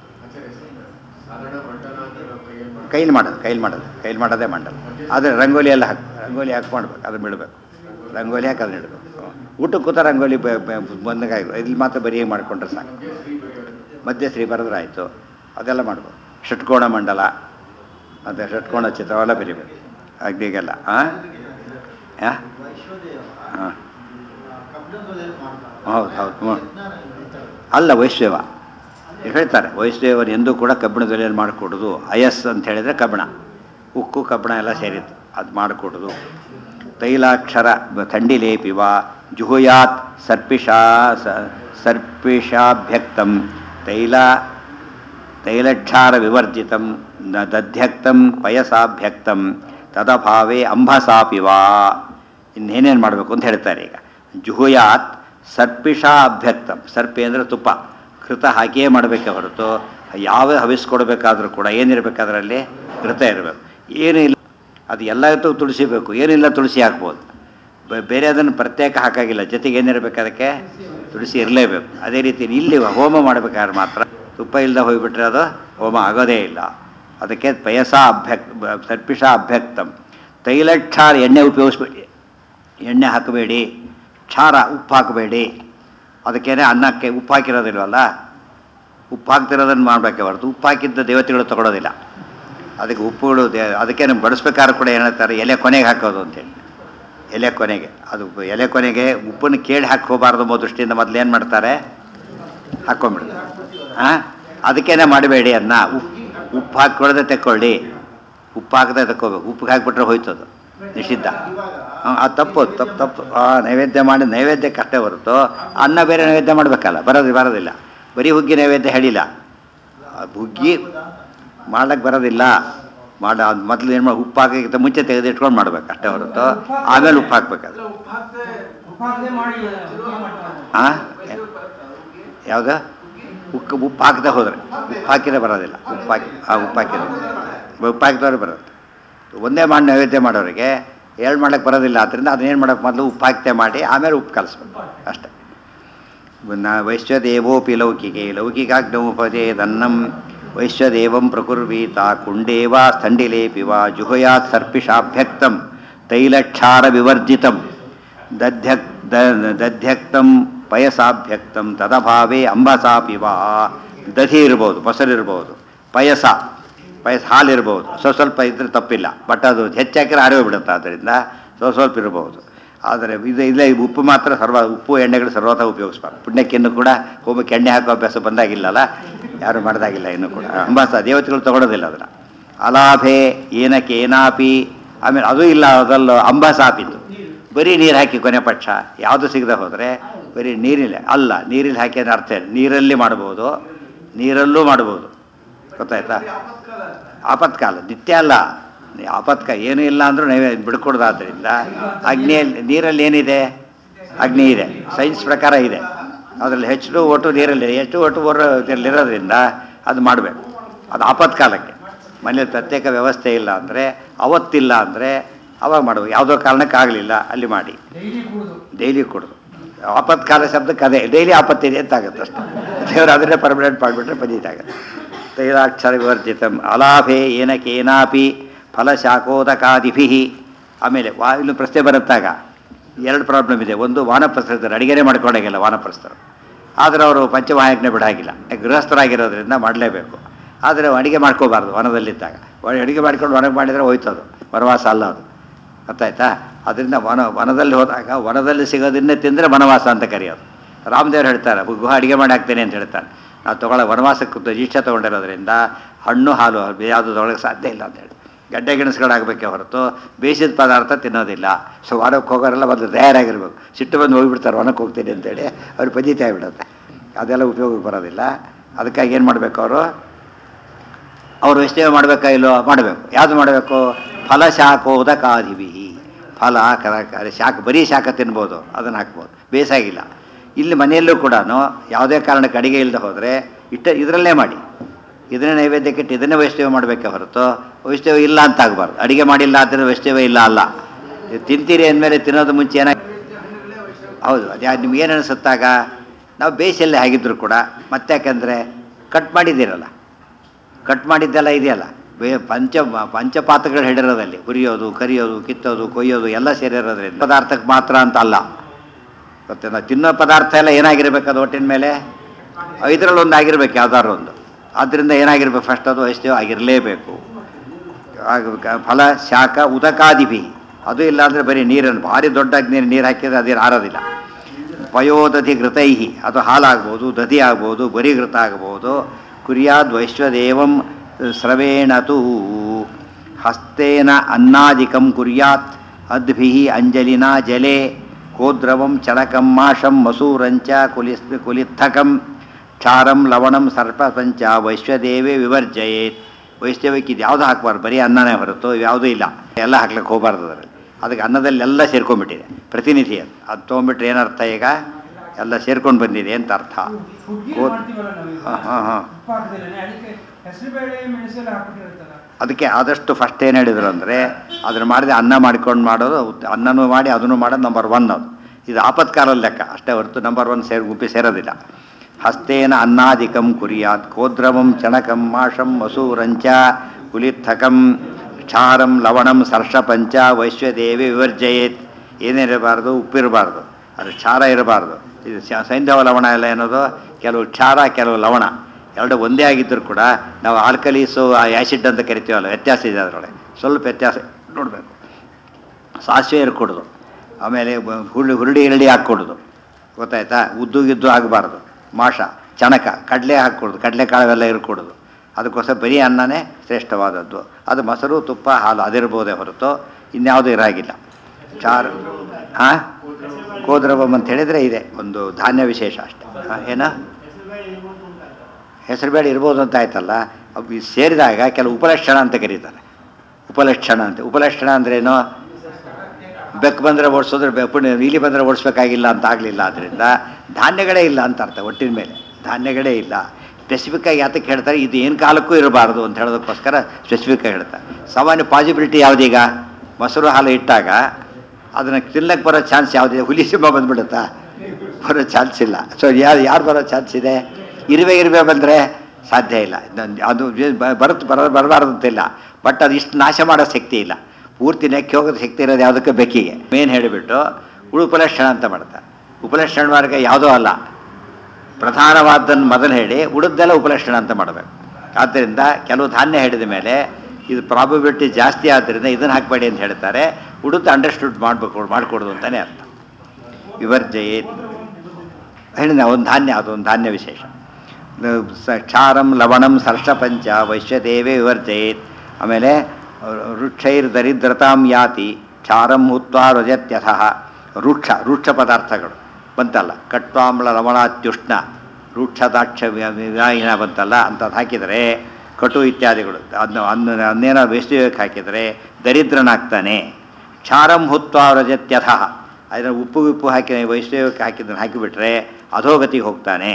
S1: ಕೈಲಿ ಮಾಡೋದು, ಕೈಲಿ ಮಾಡೋದು ಕೈಲಿ ಮಾಡೋದೇ ಮಂಡಲ. ಆದರೆ ರಂಗೋಲಿ ಎಲ್ಲ ಹಾಕಿ, ರಂಗೋಲಿ ಹಾಕಿ ಮಾಡ್ಬೇಕು, ಅದನ್ನು ಬಿಡಬೇಕು, ರಂಗೋಲಿ ಹಾಕಿ ಅದನ್ನ ಇಡಬೇಕು. ಊಟಕ್ಕೆ ಕೂತ ರಂಗೋಲಿ ಬಂದಾಗ ಇಲ್ಲಿ ಮಾತ್ರ ಬರೀ ಮಾಡಿಕೊಂಡ್ರೆ ಸಾಕು. ಮಧ್ಯಶ್ರೀ ಬರೆದ್ರೆ ಆಯಿತು, ಅದೆಲ್ಲ ಮಾಡ್ಬೋದು. ಷಟ್ಕೋಣ ಮಂಡಲ ಮತ್ತು ಷಟ್ಕೋಣ ಚಿತ್ರವೆಲ್ಲ ಬರೀಬೇಕು ಅಗ್ನಿಗೆಲ್ಲ. ಹಾಂ ಹಾಂ ಹಾಂ ಹೌದು ಹೌದು ಹ್ಞೂ ಅಲ್ಲ, ವೈಷ್ಣವ ಹೇಳ್ತಾರೆ, ವೈಷ್ಣವನು ಎಂದೂ ಕೂಡ ಕಬ್ಬಿಣದಲ್ಲಿ ಮಾಡಿಕೊಡೋದು. ಅಯಸ್ ಅಂತ ಹೇಳಿದರೆ ಕಬ್ಬಿಣ, ಉಕ್ಕು ಕಬ್ಬಿಣ ಎಲ್ಲ ಸೇರಿತ್ತು, ಅದು ಮಾಡಿಕೊಡೋದು. ತೈಲಾಕ್ಷರ ಥಂಡಿಲೇಪಿವ ಜುಹುಯಾತ್ ಸರ್ಪಿಷಾ ಸರ್ಪಿಷಾಭ್ಯಕ್ತಂ ತೈಲ ತೈಲಕ್ಷಾರ ವಿವರ್ಜಿತಂ ನ ದಧ್ಯಕ್ತಂ ಪಯಸಾಭ್ಯಕ್ತಂ ತದಭಾವೇ ಅಂಬಸಾಪಿವಾ. ಇನ್ನೇನೇನು ಮಾಡಬೇಕು ಅಂತ ಹೇಳ್ತಾರೆ ಈಗ. ಜುಹುಯಾತ್ ಸರ್ಪಿಷಾ ಅಭ್ಯಕ್ತಂ, ಸರ್ಪಿ ಅಂದರೆ ತುಪ್ಪ, ಕೃತ ಹಾಕಿಯೇ ಮಾಡಬೇಕೆ ಹೊರತು ಯಾವ ಹವಿಸ್ಕೊಡ್ಬೇಕಾದ್ರೂ ಕೂಡ ಏನಿರಬೇಕಾದ್ರಲ್ಲಿ ಕೃತ ಇರಬೇಕು. ಏನೂ ಇಲ್ಲ, ಅದು ಎಲ್ಲದಕ್ಕೂ ತುಳಸಿ ಬೇಕು, ಏನಿಲ್ಲ ತುಳಸಿ ಹಾಕ್ಬೋದು, ಬೇರೆ ಅದನ್ನು ಪ್ರತ್ಯೇಕ ಹಾಕಾಗಿಲ್ಲ. ಜೊತೆಗೆ ಏನಿರಬೇಕು, ಅದಕ್ಕೆ ತುಳಸಿ ಇರಲೇಬೇಕು. ಅದೇ ರೀತಿ ಇಲ್ಲಿ ಹೋಮ ಮಾಡಬೇಕಾದ್ರೆ ಮಾತ್ರ ತುಪ್ಪ ಇಲ್ಲದೆ ಹೋಗಿಬಿಟ್ರೆ ಅದು ಹೋಮ ಆಗೋದೇ ಇಲ್ಲ. ಅದಕ್ಕೆ ಪಯಸ ಅಭ್ಯಕ್ ಸರ್ಪಿಷ ಅಭ್ಯಕ್ತಂ. ತೈಲಕ್ಷಾರ ಎಣ್ಣೆ ಉಪಯೋಗಿಸ್ಬೇಡಿ, ಎಣ್ಣೆ ಹಾಕಬೇಡಿ. ಕ್ಷಾರ ಉಪ್ಪು ಹಾಕಬೇಡಿ. ಅದಕ್ಕೇನೆ ಅನ್ನಕ್ಕೆ ಉಪ್ಪು ಹಾಕಿರೋದಿಲ್ವಲ್ಲ, ಉಪ್ಪು ಹಾಕ್ತಿರೋದನ್ನು ಮಾಡಬೇಕೆ ಹೊರತು ಉಪ್ಪು ಹಾಕಿದ್ದ ದೇವತೆಗಳು ತೊಗೊಳೋದಿಲ್ಲ. ಅದಕ್ಕೆ ಉಪ್ಪುಗಳು ದೇ ಅದಕ್ಕೆ ನಮ್ಮ ಬಡಿಸ್ಬೇಕಾದ್ರೆ ಕೂಡ ಏನು ಹೇಳ್ತಾರೆ, ಎಲೆ ಕೊನೆಗೆ ಹಾಕೋದು ಅಂತೇಳಿ. ಎಲೆ ಕೊನೆಗೆ, ಅದು ಎಲೆ ಕೊನೆಗೆ ಉಪ್ಪನ್ನು ಕೇಳಿ ಹಾಕೋಬಾರ್ದು ಎಂಬ ದೃಷ್ಟಿಯಿಂದ ಮೊದಲು ಏನು ಮಾಡ್ತಾರೆ, ಹಾಕ್ಕೊಂಬಿಡ್ತಾರೆ. ಹಾಂ, ಅದಕ್ಕೇನೆ ಮಾಡಬೇಡಿ ಅನ್ನ. ಉಪ್ಪು ಉಪ್ಪು ಹಾಕ್ಕೊಳ್ಳದೆ ತೆಕ್ಕೊಳ್ಳಿ, ಉಪ್ಪು ಹಾಕದೆ ತಕ್ಕೋಬೇಕು. ಉಪ್ಪಿಗೆ ಹಾಕಿಬಿಟ್ರೆ ಹೋಯ್ತದು, ನಿಷಿದ್ಧ. ಹಾಂ, ಅದು ತಪ್ಪು ತಪ್ಪು ತಪ್ಪು. ಹಾಂ, ನೈವೇದ್ಯ ಮಾಡಿ ನೈವೇದ್ಯಕ್ಕೆ ಅಷ್ಟೇ ಹೊರತು ಅನ್ನ ಬೇರೆ ನೈವೇದ್ಯ ಮಾಡಬೇಕಲ್ಲ, ಬರೋದು ಬರೋದಿಲ್ಲ. ಬರೀ ಹುಗ್ಗಿ ನೈವೇದ್ಯ ಹೇಳಿಲ್ಲ, ಹುಗ್ಗಿ ಮಾಡ್ಲಿಕ್ಕೆ ಬರೋದಿಲ್ಲ. ಮಾಡ ಅದು ಮೊದಲು ಏನು ಮಾಡಿ ಉಪ್ಪು ಹಾಕೋಕ್ಕಿಂತ ಮುಂಚೆ ತೆಗೆದಿಟ್ಕೊಂಡು ಮಾಡ್ಬೇಕು ಅಷ್ಟೇ ಹೊರತು ಆಮೇಲೆ ಉಪ್ಪು ಹಾಕ್ಬೇಕಾದ್ರೆ. ಹಾಂ, ಯಾವುದು ಉಪ್ಪು ಉಪ್ಪು ಹಾಕದೆ ಹೋದರೆ, ಉಪ್ಪು ಹಾಕಿದ್ರೆ ಬರೋದಿಲ್ಲ. ಉಪ್ಪು ಹಾಕಿ ಹಾಂ ಉಪ್ಪು ಹಾಕಿದ್ರೆ ಉಪ್ಪು ಹಾಕಿದವ್ರಿಗೆ ಬರುತ್ತೆ. ಒಂದೇ ಮಾಡಿ ನೈವೇದ್ಯ ಮಾಡೋರಿಗೆ ಎರಡು ಮಾಡೋಕ್ಕೆ ಬರೋದಿಲ್ಲ. ಆದ್ದರಿಂದ ಅದನ್ನೇನು ಮಾಡೋಕ್ಕೆ ಮೊದಲು ಉಪ್ಪು ಹಾಕ್ತೆ ಮಾಡಿ ಆಮೇಲೆ ಉಪ್ಪು ಕಲಿಸ್ಬೇಕು ಅಷ್ಟೇ. ನ ವೈಶ್ವದೇವೋಪಿ ಲೌಕಿಕೆ ಲೌಕಿಕಾಗ್ನೌಪದೇದನ್ನಂ ವೈಶ್ವದೇವಂ ಪ್ರಕುರ್ವೀತ ಕುಂಡೇವಾ ಸ್ಥಂಡಿಲೇಪಿವ ಜುಹುಯಾತ್ ಸರ್ಪಿಷಾಭ್ಯಕ್ತಂ ತೈಲಕ್ಷಾರ ವಿವರ್ಜಿತಂ ದಧ್ಯಕ್ ದಧ್ಯಕ್ತಂ ಪಯಸಾಭ್ಯಕ್ತಂ ತದಭಾವೇ ಅಂಬಸಾಪಿವ. ದಧಿ ಇರ್ಬೋದು, ಮೊಸರು ಇರ್ಬೋದು, ಪಯಸ ಪಯಸ ಹಾಲಿರ್ಬೋದು, ಸ್ವಲ್ಪ ಸ್ವಲ್ಪ ಇದ್ರೆ ತಪ್ಪಿಲ್ಲ. ಬಟ್ ಅದು ಹೆಚ್ಚಾಕಿದ್ರೆ ಆರೋಗ್ಬಿಡುತ್ತೆ, ಆದ್ದರಿಂದ ಸ್ವಲ್ಪ ಸ್ವಲ್ಪ ಇರ್ಬೋದು. ಆದರೆ ಇದು ಇಲ್ಲೇ ಉಪ್ಪು ಮಾತ್ರ ಸರ್ವ ಉಪ್ಪು ಎಣ್ಣೆಗಳು ಸರ್ವಥ ಉಪಯೋಗಿಸ್ಬಾರ್ದು. ಪುಣ್ಯಕ್ಕಿನ್ನೂ ಕೂಡ ಹೋಗಕ್ಕೆ ಎಣ್ಣೆ ಹಾಕೋ ಅಭ್ಯಾಸ ಬಂದಾಗಿಲ್ಲಲ್ಲ, ಯಾರು ಮಾಡ್ದಾಗಿಲ್ಲ ಇನ್ನೂ ಕೂಡ. ಅಂಬಾಸ ದೇವತೆಗಳು ತೊಗೊಳೋದಿಲ್ಲ ಅದನ್ನು. ಅಲಾಭೆ ಏನಕ್ಕೆ ಏನಾಪಿ, ಆಮೇಲೆ ಅದು ಇಲ್ಲ, ಅದಲ್ಲೋ ಅಂಬಸಾಪಿದ್ದು ಬರೀ ನೀರು ಹಾಕಿ ಕೊನೆ ಪಕ್ಷ ಯಾವುದು ಸಿಗದೆ ಹೋದರೆ ಬರೀ ನೀರಿಲ್ಲ ಅಲ್ಲ, ನೀರಲ್ಲಿ ಹಾಕಿ ಅಂದ್ರೆ ಅರ್ಥ ಇಲ್ಲ. ನೀರಲ್ಲಿ ಮಾಡ್ಬೋದು, ನೀರಲ್ಲೂ ಮಾಡ್ಬೋದು, ಗೊತ್ತಾಯ್ತಾ. ಆಪತ್ಕಾಲ ನಿತ್ಯ ಅಲ್ಲ, ಆಪತ್ಕಾಲ ಏನೂ ಇಲ್ಲ ಅಂದರೂ ನೀವೇ ಬಿಡ್ಕೊಡ್ದಾದ್ರಿಂದ ಅಗ್ನಿಯಲ್ಲಿ ನೀರಲ್ಲಿ ಏನಿದೆ, ಅಗ್ನಿ ಇದೆ, ಸೈನ್ಸ್ ಪ್ರಕಾರ ಇದೆ. ಅದರಲ್ಲಿ ಹೆಚ್ಚು ಒಟ್ಟು ನೀರಲ್ಲಿ ಹೆಚ್ಚು ಒಟ್ಟು ಹೊರಲ್ಲಿರೋದ್ರಿಂದ ಅದು ಮಾಡಬೇಕು. ಅದು ಆಪತ್ಕಾಲಕ್ಕೆ. ಮನೇಲಿ ಪ್ರತ್ಯೇಕ ವ್ಯವಸ್ಥೆ ಇಲ್ಲ ಅಂದರೆ, ಅವತ್ತಿಲ್ಲ ಅಂದರೆ ಅವಾಗ ಮಾಡಬೇಕು. ಯಾವುದೋ ಕಾರಣಕ್ಕಾಗಲಿಲ್ಲ ಅಲ್ಲಿ ಮಾಡಿ. ಡೈಲಿ ಕೊಡೋದು ಆಪತ್ಕಾಲ ಶಬ್ದಕ್ಕೆ ಅದೇ, ಡೈಲಿ ಆಪತ್ತಿದೆ ಅಂತ ಆಗುತ್ತೆ ಅಷ್ಟೇ. ದೇವರು ಅದನ್ನೇ ಪರ್ಮನೆಂಟ್ ಮಾಡಿಬಿಟ್ರೆ ಪದೀತಾಗುತ್ತೆ. ತೈಲಾಕ್ಷರ ವಿವರ್ಜಿತಂ ಅಲಾಭೆ ಏನಕ್ಕೆ ಏನಾಪಿ ಫಲಶಾಖೋದಕಾದಿಭಿ. ಆಮೇಲೆ ವಾ ಇನ್ನು ಪ್ರಶ್ನೆ ಬರುತ್ತಾಗ ಎರಡು ಪ್ರಾಬ್ಲಮ್ ಇದೆ. ಒಂದು, ವಾನಪ್ರಸ್ಥರು ಅಡಿಗೆನೇ ಮಾಡ್ಕೊಂಡಾಗಿಲ್ಲ ವಾನಪ್ರಸ್ಥರು, ಆದರೆ ಅವರು ಪಂಚಮಹಾಯಜ್ಞೆ ಬಿಡಾಗಿಲ್ಲ, ಗೃಹಸ್ಥರಾಗಿರೋದ್ರಿಂದ ಮಾಡಲೇಬೇಕು. ಆದರೆ ಅಡುಗೆ ಮಾಡ್ಕೋಬಾರ್ದು ವನದಲ್ಲಿದ್ದಾಗ. ಅಡುಗೆ ಮಾಡ್ಕೊಂಡು ವನಕ್ಕೆ ಮಾಡಿದರೆ ಹೋಯ್ತದು, ವನವಾಸ ಅಲ್ಲ ಅದು, ಗೊತ್ತಾಯ್ತಾ. ಅದರಿಂದ ವನ ವನದಲ್ಲಿ ಹೋದಾಗ ವನದಲ್ಲಿ ಸಿಗೋದನ್ನೇ ತಿಂದರೆ ವನವಾಸ ಅಂತ ಕರೆಯೋದು. ರಾಮದೇವ್ರು ಹೇಳ್ತಾರೆ, ಗುಹ ಅಡುಗೆ ಮಾಡಿ ಹಾಕ್ತೇನೆ ಅಂತ ಹೇಳ್ತಾರೆ. ನಾವು ತೊಗೊಳ್ಳೋ ವನವಾಸಕ್ಕೆ ಇಷ್ಟ ತೊಗೊಂಡಿರೋದ್ರಿಂದ ಹಣ್ಣು ಹಾಲು ಯಾವುದು ತೊಗೊಳಕ್ಕೆ ಸಾಧ್ಯ ಇಲ್ಲ ಅಂತೇಳಿ. ಗಡ್ಡೆ ಗೆಣಸುಗಳಾಗಬೇಕೇ ಹೊರತು ಬೇಯಿಸಿದ ಪದಾರ್ಥ ತಿನ್ನೋದಿಲ್ಲ. ಸೊ ವನಕ್ಕೆ ಹೋಗೋರೆಲ್ಲ ಮೊದಲು ತಯಾರಾಗಿರ್ಬೇಕು. ಸಿಟ್ಟು ಬಂದು ಹೋಗಿಬಿಡ್ತಾರೆ ವನಕ್ಕೆ ಹೋಗ್ತೀನಿ ಅಂತೇಳಿ, ಅವ್ರು ಪಜಿತ ಆಗಿಬಿಡುತ್ತೆ. ಅದೆಲ್ಲ ಉಪಯೋಗಕ್ಕೆ ಬರೋದಿಲ್ಲ. ಅದಕ್ಕಾಗಿ ಏನು ಮಾಡಬೇಕು ಅವರು, ಅವರು ವೈಷ್ಣವ ಮಾಡಬೇಕಾ ಇಲ್ಲೋ ಮಾಡಬೇಕು. ಯಾವುದು ಮಾಡಬೇಕು, ಫಲಶಾಖೋದಕಾದಿಭಿ. ಫಲ ಕರ ಶಾಖ ಬರೀ ಶಾಖ ತಿನ್ಬೋದು, ಅದನ್ನು ಹಾಕ್ಬೋದು, ಬೇಸಾಗಿಲ್ಲ. ಇಲ್ಲಿ ಮನೆಯಲ್ಲೂ ಕೂಡ ಯಾವುದೇ ಕಾರಣಕ್ಕೆ ಅಡಿಗೆ ಇಲ್ಲದೆ ಹೋದರೆ ಇಟ್ಟ ಇದರಲ್ಲೇ ಮಾಡಿ, ಇದನ್ನೇ ನೈವೇದ್ಯಕ್ಕೆ ಇಟ್ಟು ಇದನ್ನೇ ವೈಷ್ಣವ ಮಾಡಬೇಕೆ ಹೊರತು ವೈಷ್ಣವ ಇಲ್ಲ ಅಂತ ಆಗಬಾರ್ದು. ಅಡುಗೆ ಮಾಡಿಲ್ಲ ಅಂದರೆ ವೈಷ್ಣವ ಇಲ್ಲ ಅಲ್ಲ. ತಿಂತೀರಿ ಅಂದಮೇಲೆ ತಿನ್ನೋದು ಮುಂಚೆ ಏನಾಗಿ ಹೌದು, ಅದು ಯಾರು ನಿಮ್ಗೇನು ಅನಿಸುತ್ತಾಗ ನಾವು ಬೇಯಿಸಲ್ಲೇ ಆಗಿದ್ರು ಕೂಡ ಮತ್ತೆ ಯಾಕೆಂದರೆ ಕಟ್ ಮಾಡಿದ್ದೀರಲ್ಲ, ಕಟ್ ಮಾಡಿದ್ದೆಲ್ಲ ಇದೆಯಲ್ಲ, ಬೇ ಪಂಚ ಪಂಚಪಾತ್ರಗಳು ಹಿಡಿರೋದಲ್ಲಿ ಹುರಿಯೋದು, ಕರಿಯೋದು, ಕಿತ್ತೋದು, ಕೊಯ್ಯೋದು ಎಲ್ಲ ಸೇರಿರೋದ್ರಿಂದ ಪದಾರ್ಥಕ್ಕೆ ಮಾತ್ರ ಅಂತ ಅಲ್ಲ. ಮತ್ತೆ ನಾವು ತಿನ್ನೋ ಪದಾರ್ಥ ಎಲ್ಲ ಏನಾಗಿರ್ಬೇಕು, ಅದು ಒಟ್ಟಿನ ಮೇಲೆ ಐದರಲ್ಲಿ ಒಂದು ಆಗಿರ್ಬೇಕು, ಯಾವ್ದಾದ್ರು ಒಂದು. ಆದ್ದರಿಂದ ಏನಾಗಿರ್ಬೇಕು, ಫಸ್ಟ್ ಅದು ವೈಷ್ಣವ ಆಗಿರಲೇಬೇಕು. ಫಲ ಶಾಖ ಉದಕಾದಿಭಿ. ಅದು ಇಲ್ಲ ಅಂದರೆ ಬರೀ ನೀರನ್ನು ಭಾರಿ ದೊಡ್ಡ ನೀರು ನೀರು ಹಾಕಿದರೆ ಅದೇನು ಆರೋದಿಲ್ಲ. ಪಯೋದಧಿ ಘೃತೈಹಿ, ಅದು ಹಾಲಾಗ್ಬೋದು, ದಧಿ ಆಗ್ಬೋದು, ಬರೀ ಘೃತ ಆಗ್ಬೋದು. ಕುರ್ಯಾದ್ ವೈಶ್ವದೇವಂ ಸ್ರವೇಣತು ಹಸ್ತೇನ ಅನ್ನಾದಿಕಂ ಕುರ್ಯಾತ್ ಅದ್ಭಿ ಅಂಜಲಿನಾ ಜಲೆ ಕೋದ್ರವಂ ಚಣಕಂ ಮಾಷಂ ಮಸೂರಂಚ ಕುಲಿಸ್ ಕುಲಿತ್ಥಕಂ ಕ್ಷಾರಂ ಲವಣಂ ಸರ್ಪಪಂಚ ವೈಶ್ವದೇವೇ ವಿವರ್ಜಯೇತ್. ವೈಷ್ಣವಕ್ಕೆ ಇದು ಯಾವುದು ಹಾಕಬಾರ್ದು, ಬರೀ ಅನ್ನನೇ ಹೊರತು ಯಾವುದೂ ಇಲ್ಲ, ಎಲ್ಲ ಹಾಕ್ಲಿಕ್ಕೆ ಹೋಗಬಾರ್ದು. ಅದರಲ್ಲಿ ಅದಕ್ಕೆ ಅನ್ನದಲ್ಲೆಲ್ಲ ಸೇರ್ಕೊಂಡ್ಬಿಟ್ಟಿದೆ, ಪ್ರತಿನಿಧಿ ಅದು. ಅದು ತೊಗೊಂಡ್ಬಿಟ್ರೆ ಏನರ್ಥ, ಈಗ ಎಲ್ಲ ಸೇರ್ಕೊಂಡು ಬಂದಿದೆ ಅಂತ ಅರ್ಥ. ಹಾಂ ಹಾಂ ಹಾಂ ಅದಕ್ಕೆ ಆದಷ್ಟು ಫಸ್ಟ್ ಏನು ಹೇಳಿದರು ಅಂದರೆ, ಅದನ್ನು ಮಾಡಿದೆ ಅನ್ನ ಮಾಡ್ಕೊಂಡು ಮಾಡೋದು, ಅನ್ನನೂ ಮಾಡಿ ಅದನ್ನು ಮಾಡೋದು ನಂಬರ್ ಒನ್. ಅದು ಇದು ಆಪತ್ಕಾಲದ ಲೆಕ್ಕ ಅಷ್ಟೇ ಹೊರತು ನಂಬರ್ ಒನ್ ಸೇರಿ ಗುಂಪಿ ಸೇರೋದಿಲ್ಲ. ಹಸ್ತೇನ ಅನ್ನಾದಿಕಂ ಕುರ್ಯಾತ್ ಕೋದ್ರವಂ ಚಣಕಂ ಮಾಷಂ ಮಸೂರಂಚ ಕುಲಿತ್ಥಕಂ ಕ್ಷಾರಂ ಲವಣಂ ಸರ್ಷಪಂಚ ವೈಶ್ವದೇವಿ ವಿವರ್ಜಯೇತ್. ಏನಿರಬಾರ್ದು, ಉಪ್ಪಿರಬಾರ್ದು, ಅದು ಕ್ಷಾರ ಇರಬಾರ್ದು. ಇದು ಸೈಂಧವ ಲವಣ ಎಲ್ಲ ಏನದು, ಕೆಲವು ಕ್ಷಾರ ಕೆಲವು ಲವಣ ಎರಡು ಒಂದೇ ಆಗಿದ್ದರೂ ಕೂಡ ನಾವು ಆಲ್ಕಲೀಸು ಆ್ಯಸಿಡ್ ಅಂತ ಕರಿತೀವಲ್ಲ, ವ್ಯತ್ಯಾಸ ಇದೆ ಅದರೊಳಗೆ, ಸ್ವಲ್ಪ ವ್ಯತ್ಯಾಸ ನೋಡಬೇಕು. ಸಾಸಿವೆ ಇರ್ಕೊಡೋದು, ಆಮೇಲೆ ಹುರುಳಿ ಹುರುಳಿ ಇರಳಿ ಹಾಕ್ಕೊಡೋದು, ಗೊತ್ತಾಯ್ತಾ. ಉದ್ದು ಗಿದ್ದು ಆಗಬಾರ್ದು. ಮಾಷ ಚಣಕ ಕಡಲೆ ಹಾಕ್ಕೊಡೋದು, ಕಡಲೆಕಾಳೆಲ್ಲ ಇರ್ಕೊಡೋದು. ಅದಕ್ಕೋಸ್ಕರ ಬರೀ ಅನ್ನನೇ ಶ್ರೇಷ್ಠವಾದದ್ದು. ಅದು ಮೊಸರು, ತುಪ್ಪ, ಹಾಲು ಅದಿರ್ಬೋದೇ ಹೊರತು ಇನ್ಯಾವುದೂ ಇರಾಗಿಲ್ಲ. ಚಾರು ಹಾಂ ಕೋದ್ರವಂ ಅಂತ ಹೇಳಿದರೆ ಇದೆ ಒಂದು ಧಾನ್ಯ ವಿಶೇಷ ಅಷ್ಟೇ. ಹಾಂ ಏನು ಹೆಸರುಬೇಳೆ ಇರ್ಬೋದು ಅಂತ ಆಯ್ತಲ್ಲ. ಅವು ಸೇರಿದಾಗ ಕೆಲವು ಉಪಲಕ್ಷಣ ಅಂತ ಕರೀತಾರೆ. ಉಪಲಕ್ಷಣ ಅಂತ ಉಪಲಕ್ಷಣ ಅಂದ್ರೇನು, ಬೆಕ್ಕು ಬಂದರೆ ಓಡಿಸೋದ್ರೆ ಬೆಪ್ಪು ನೀಲಿ ಬಂದರೆ ಓಡಿಸ್ಬೇಕಾಗಿಲ್ಲ ಅಂತ ಆಗಲಿಲ್ಲ. ಆದ್ದರಿಂದ ಧಾನ್ಯಗಳೇ ಇಲ್ಲ ಅಂತ ಅರ್ಥ. ಒಟ್ಟಿನ ಮೇಲೆ ಧಾನ್ಯಗಳೇ ಇಲ್ಲ. ಸ್ಪೆಸಿಫಿಕ್ಕಾಗಿ ಯಾತಕ್ಕೆ ಹೇಳ್ತಾರೆ, ಇದು ಏನು ಕಾಲಕ್ಕೂ ಇರಬಾರ್ದು ಅಂತ ಹೇಳೋದಕ್ಕೋಸ್ಕರ ಸ್ಪೆಸಿಫಿಕ್ಕಾಗಿ ಹೇಳ್ತಾರೆ. ಸಾಮಾನ್ಯ ಪಾಸಿಬಿಲಿಟಿ ಯಾವುದೀಗ, ಮೊಸರು ಹಾಲು ಇಟ್ಟಾಗ ಅದನ್ನು ತಿನ್ನಕ್ಕೆ ಬರೋ ಚಾನ್ಸ್ ಯಾವುದಿದೆ, ಹುಲಿ ಸಿಂಹ ಬಂದುಬಿಡುತ್ತಾ, ಬರೋ ಚಾನ್ಸ್ ಇಲ್ಲ. ಸೊ ಯಾರು ಯಾರು ಬರೋ ಚಾನ್ಸ್ ಇದೆ, ಇರುವೆ ಇರುವೆ ಬಂದರೆ ಸಾಧ್ಯ ಇಲ್ಲ. ಅದು ಬರುತ್ತೆ ಬರ ಬರಬಾರ್ದು ಅಂತಿಲ್ಲ, ಬಟ್ ಅದು ಇಷ್ಟು ನಾಶ ಮಾಡೋ ಶಕ್ತಿ ಇಲ್ಲ. ಪೂರ್ತಿ ನೆಕ್ಕಿ ಹೋಗೋದು ಶಕ್ತಿ ಇರೋದು ಯಾವುದಕ್ಕೆ, ಬೆಕ್ಕಿಗೆ. ಮೇನ್ ಹೇಳಿಬಿಟ್ಟು ಉಳು ಉಪಲಕ್ಷಣ ಅಂತ ಮಾಡ್ತಾರೆ. ಉಪಲಕ್ಷಣ ಮಾರ್ಗ ಯಾವುದೋ ಅಲ್ಲ, ಪ್ರಧಾನವಾದ್ದನ್ನು ಮೊದಲು ಹೇಳಿ ಉಳಿದೆಲ್ಲ ಉಪಲಕ್ಷಣ ಅಂತ ಮಾಡಬೇಕು. ಆದ್ದರಿಂದ ಕೆಲವು ಧಾನ್ಯ ಹೇಳಿದ ಮೇಲೆ ಇದು ಪ್ರಾಬಬಿಲಿಟಿ ಜಾಸ್ತಿ ಆದ್ದರಿಂದ ಇದನ್ನು ಹಾಕಬೇಡಿ ಅಂತ ಹೇಳ್ತಾರೆ. ಉಳಿದು ಅಂಡರ್ಸ್ಟುಡ್ ಮಾಡಬೇಕು, ಮಾಡಿಕೊಡೋದು ಅಂತಲೇ ಅರ್ಥ. ವಿವರ್ಜಯೇತ್ ಹೇಳಿದ ಒಂದು ಧಾನ್ಯ, ಅದೊಂದು ಧಾನ್ಯ ವಿಶೇಷ. ಕ್ಷಾರಂ ಲವಣಂ ಸರ್ಷಪಂಚ ವೈಶ್ಯದೇವೇ ವಿವರ್ಜಯೇತ್. ಆಮೇಲೆ ವೃಕ್ಷೈರ್ ದರಿದ್ರತಾಂ ಯಾತಿ ಕ್ಷಾರಂ ಹುತ್ವಾ ರಜತ್ಯಥಃ. ವೃಕ್ಷ ವೃಕ್ಷ ಪದಾರ್ಥಗಳು ಬಂತಲ್ಲ, ಕಟ್ವಾಮ್ಲ ಲವಣಾತ್ಯುಷ್ಣ ರೂಕ್ಷದಾಕ್ಷ ವಿವಾಹಿನ ಬಂತಲ್ಲ, ಅಂಥದ್ದು ಹಾಕಿದರೆ ಕಟು ಇತ್ಯಾದಿಗಳು ಅದನ್ನ ಅನ್ನ ಅನ್ನೇನೋ ವೈಷ್ಣವಕ್ಕೆ ಹಾಕಿದರೆ ದರಿದ್ರನಾಗ್ತಾನೆ. ಕ್ಷಾರಂ ಹುತ್ವಾ ರಜತ್ಯಥ, ಅದನ್ನು ಉಪ್ಪು ಉಪ್ಪು ಹಾಕಿ ವೈಷ್ಣವಕ್ಕೆ ಹಾಕಿದ್ದನ್ನು ಹಾಕಿಬಿಟ್ರೆ ಅಧೋಗತಿಗೆ ಹೋಗ್ತಾನೆ.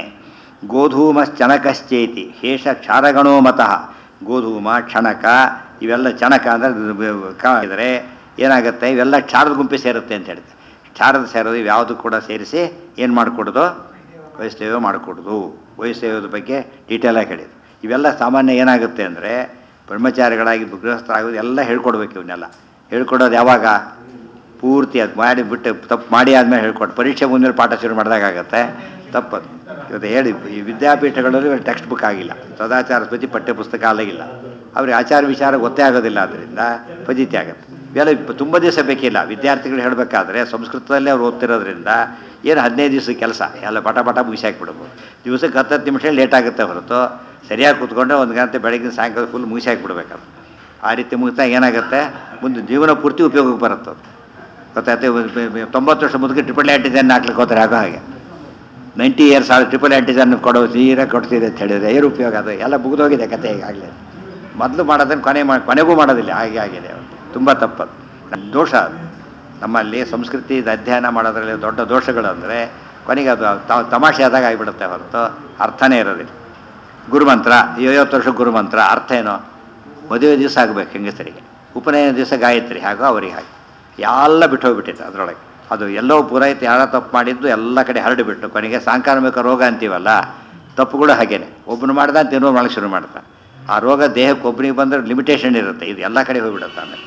S1: ಗೋಧೂಮ ಚಣಕಶ್ಚೇತಿ ಹೇಷ ಕ್ಷಾರಗಣೋ ಮತಃ. ಗೋಧೂಮ ಕ್ಷಣಕ ಇವೆಲ್ಲ ಚಣಕ ಅಂದರೆ ಹಾಕಿದರೆ ಏನಾಗುತ್ತೆ, ಇವೆಲ್ಲ ಕ್ಷಾರದ ಗುಂಪಿ ಸೇರುತ್ತೆ ಅಂತ ಹೇಳ್ತಾರೆ. ಕ್ಷಾರದ ಸೇರೋದು ಇವ್ಯಾವುದು ಕೂಡ ಸೇರಿಸಿ ಏನು ಮಾಡಿಕೊಡೋದು, ವೈಷ್ಣವ ಮಾಡಿಕೊಡೋದು. ವೈಷ್ಣವದ ಬಗ್ಗೆ ಡೀಟೇಲಾಗಿ ಹೇಳಿದ್ರು. ಇವೆಲ್ಲ ಸಾಮಾನ್ಯ ಏನಾಗುತ್ತೆ ಅಂದರೆ ಬ್ರಹ್ಮಚಾರಿಗಳಾಗಿ ಗೃಹಸ್ಥರಾಗೋದು ಎಲ್ಲ ಹೇಳ್ಕೊಡ್ಬೇಕು. ಇವನ್ನೆಲ್ಲ ಹೇಳ್ಕೊಡೋದು ಯಾವಾಗ, ಪೂರ್ತಿ ಅದು ಮಾಡಿ ಬಿಟ್ಟು ತಪ್ಪು ಮಾಡಿ ಆದಮೇಲೆ ಹೇಳ್ಕೊಟ್ಟು ಪರೀಕ್ಷೆ ಮುಂದೆ ಪಾಠ ಶುರು ಮಾಡಿದಾಗತ್ತೆ ತಪ್ಪದು. ಇವತ್ತು ಹೇಳಿ ಈ ವಿದ್ಯಾಪೀಠಗಳಲ್ಲಿ ಟೆಕ್ಸ್ಟ್ ಬುಕ್ ಆಗಿಲ್ಲ, ಸದಾಚಾರ ಸ್ಮೃತಿ ಪಠ್ಯ ಪುಸ್ತಕ ಅಲ್ಲಿಗಿಲ್ಲ, ಅವ್ರಿಗೆ ಆಚಾರ ವಿಚಾರ ಗೊತ್ತೇ ಆಗೋದಿಲ್ಲ, ಆದ್ದರಿಂದ ಫಜಿತಿ ಆಗುತ್ತೆ. ಇವೆಲ್ಲ ತುಂಬ ದಿವಸ ಬೇಕಿಲ್ಲ. ವಿದ್ಯಾರ್ಥಿಗಳು ಹೇಳಬೇಕಾದ್ರೆ ಸಂಸ್ಕೃತದಲ್ಲೇ ಅವ್ರು ಓದ್ತಿರೋದ್ರಿಂದ ಏನು ಹದಿನೈದು ದಿವಸ ಕೆಲಸ ಎಲ್ಲ ಪಟ ಪಟ ಮುಗಿಸಿ ಹಾಕಿಬಿಡ್ಬೋದು. ದಿವಸಕ್ಕೆ ಹತ್ತತ್ತು ನಿಮಿಷ ಲೇಟ್ ಆಗುತ್ತೆ ಹೊರತು ಸರಿಯಾಗಿ ಕೂತ್ಕೊಂಡ್ರೆ ಒಂದು ಗಂಟೆ ಬೆಳಗಿನ ಸಾಯಂಕಾಲ ಫುಲ್ ಮುಗಿಸಿ ಹಾಕಿಬಿಡ್ಬೇಕದು. ಆ ರೀತಿ ಮುಗಿತಾ ಏನಾಗುತ್ತೆ, ಮುಂದೆ ಜೀವನ ಪೂರ್ತಿ ಉಪಯೋಗಕ್ಕೆ ಬರುತ್ತೆ. ಗೊತ್ತಾಯ್ತು, ತೊಂಬತ್ತು ವರ್ಷ ಮುಂದಕ್ಕೆ ಟ್ರಿಪಲ್ ಆ್ಯಂಟಿಜನ್ ಹಾಕ್ಲಿಕ್ಕೆ ಹೋದ್ರೆ ಆಗೋ ಹಾಗೆ ನೈಂಟಿ ಇಯರ್ಸ್ ಆದ ಟ್ರಿಪಲ್ ಆ್ಯಂಟಿಜನ್ ಕೊಡೋ ತೀರ ಕೊಡ್ತೀರಿ ಅಂತ ಹೇಳಿದರೆ ಏನು ಉಪಯೋಗ, ಅದು ಎಲ್ಲ ಮುಗಿದೋಗಿದೆ ಕತೆ. ಈಗಾಗಲೇ ಮೊದಲು ಮಾಡೋದನ್ನು ಕೊನೆ ಮಾಡಿ ಕೊನೆಗೂ ಮಾಡೋದಿಲ್ಲ, ಹಾಗೆ ಆಗಿದೆ. ತುಂಬ ತಪ್ಪದು, ದೋಷ ಅದು. ನಮ್ಮಲ್ಲಿ ಸಂಸ್ಕೃತಿ ಅಧ್ಯಯನ ಮಾಡೋದ್ರಲ್ಲಿ ದೊಡ್ಡ ದೋಷಗಳು ಅಂದರೆ ಕೊನೆಗೆ ಅದು ತಮಾಷೆ ಆದಾಗ ಆಗಿಬಿಡುತ್ತೆ ಹೊರತು ಅರ್ಥನೇ ಇರೋದಿಲ್ಲ. ಗುರುಮಂತ್ರ ಐವತ್ತು ವರ್ಷ ಗುರುಮಂತ್ರ ಅರ್ಥ ಏನೋ, ಮದುವೆ ದಿವಸ ಆಗಬೇಕು ಹೆಂಗಸರಿಗೆ, ಉಪನಯನ ದಿವಸ ಗಾಯತ್ರಿ ಹಾಗೋ ಅವರಿಗೆ ಹಾಗೆ ಎಲ್ಲ ಬಿಟ್ಟು ಹೋಗ್ಬಿಟ್ಟಿತ್ತು ಅದರೊಳಗೆ. ಅದು ಎಲ್ಲೋ ಪೂರೈತು, ಯಾರೋ ತಪ್ಪು ಮಾಡಿದ್ದು ಎಲ್ಲ ಕಡೆ ಹರಡಿಬಿಟ್ಟು ಕೊನೆಗೆ ಸಾಂಕ್ರಾಮಿಕ ರೋಗ ಅಂತೀವಲ್ಲ, ತಪ್ಪುಗಳು ಹಾಗೇನೆ. ಒಬ್ಬನು ಮಾಡ್ದ ಅಂತ ಇನ್ನೊಬ್ಬರು ಮಾಡಕ್ಕೆ ಶುರು ಮಾಡ್ತಾನೆ. ಆ ರೋಗ ದೇಹಕ್ಕೆ ಒಬ್ಬನಿಗೆ ಬಂದರೆ ಲಿಮಿಟೇಷನ್ ಇರುತ್ತೆ, ಇದು ಎಲ್ಲ ಕಡೆ ಹೋಗಿಬಿಡುತ್ತೆ. ಆಮೇಲೆ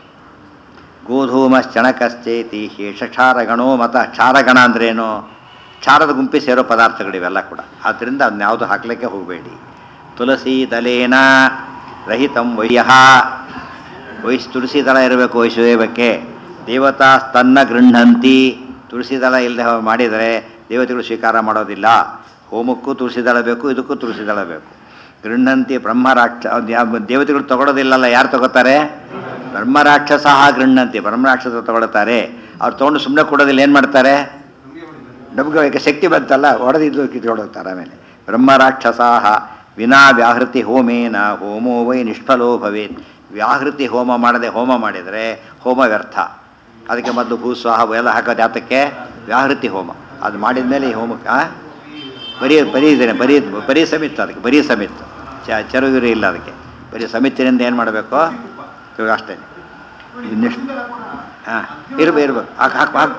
S1: ಗೋಧೂಮ ಚಣಕಶ್ಚೇತಿ ಹೇಷ ಕ್ಷಾರಗಣೋ ಮತ. ಕ್ಷಾರಗಣ ಅಂದ್ರೇನು, ಕ್ಷಾರದ ಗುಂಪಿ ಸೇರೋ ಪದಾರ್ಥಗಳಿವೆಲ್ಲ ಕೂಡ. ಆದ್ದರಿಂದ ಅದನ್ನ ಯಾವುದು ಹಾಕಲಿಕ್ಕೆ ಹೋಗಬೇಡಿ. ತುಳಸಿ ದಲೇನ ರಹಿತಂ ವೈಯಃ. ವಯಸ್ಸು ತುಳಸಿ ದಳ ಇರಬೇಕು ವೈಶ್ವೇವಕ್ಕೆ. ದೇವತಾ ಸ್ತನ್ನ ಗೃಹಂತಿ. ತುಳಸಿ ದಳ ಇಲ್ಲದೆ ಮಾಡಿದರೆ ದೇವತೆಗಳು ಸ್ವೀಕಾರ ಮಾಡೋದಿಲ್ಲ. ಹೋಮಕ್ಕೂ ತುಳಸಿ ದಳ ಬೇಕು, ಇದಕ್ಕೂ ತುಳಸಿ ದಳ ಬೇಕು. ಗೃಹಂತಿ ಬ್ರಹ್ಮರಾಕ್ಷ. ದೇವತೆಗಳು ತಗೊಳ್ಳೋದಿಲ್ಲಲ್ಲ, ಯಾರು ತಗೋತಾರೆ, ಬ್ರಹ್ಮರಾಕ್ಷಸ ಗೃಹಂತಿ. ಬ್ರಹ್ಮರಾಕ್ಷಸ ತಗೊಳ್ತಾರೆ. ಅವ್ರು ತೊಗೊಂಡು ಸುಮ್ಮನೆ ಕೊಡೋದಿಲ್ಲ, ಏನು ಮಾಡ್ತಾರೆ, ನಮಗೆ ಶಕ್ತಿ ಬಂತಲ್ಲ ಹೊಡೆದಿದ್ದು ಕಿತ್ಕೊಡೋಗ್ತಾರೆ. ಆಮೇಲೆ ಬ್ರಹ್ಮರಾಕ್ಷಸ ವಿನಾ ವ್ಯಾಹೃತಿ ಹೋಮೇನ ಹೋಮೋ ವೈ ನಿಷ್ಫಲೋ ಭವೇತ್. ವ್ಯಾಹೃತಿ ಹೋಮ ಮಾಡದೆ ಹೋಮ ಮಾಡಿದರೆ ಹೋಮ ವ್ಯರ್ಥ. ಅದಕ್ಕೆ ಮೊದಲು ಭೂಸ್ವಾಹ ಎಲ್ಲ ಹಾಕೋದು ಯಾತಕ್ಕೆ, ವ್ಯಾಹೃತಿ ಹೋಮ. ಅದು ಮಾಡಿದ ಮೇಲೆ ಈ ಹೋಮಕ್ಕೆ ಬರೀ ಬರೀ ಇದ್ದೇನೆ ಬರೀ ಬರೀ ಸಮಿತ್ತು, ಅದಕ್ಕೆ ಬರೀ ಸಮಿತ್ತು, ಚ ಚರುಗಿರಿ ಇಲ್ಲ ಅದಕ್ಕೆ. ಬರೀ ಸಮಿತಿನಿಂದ ಏನು ಮಾಡಬೇಕು ಅಷ್ಟೇ. ಇನ್ನೆಷ್ಟು ಹಾಂ ಇರ್ಬೇಕು ಇರ್ಬೇಕು ಹಾಕಿ ಹಾಕಿ ಹಾಕಿ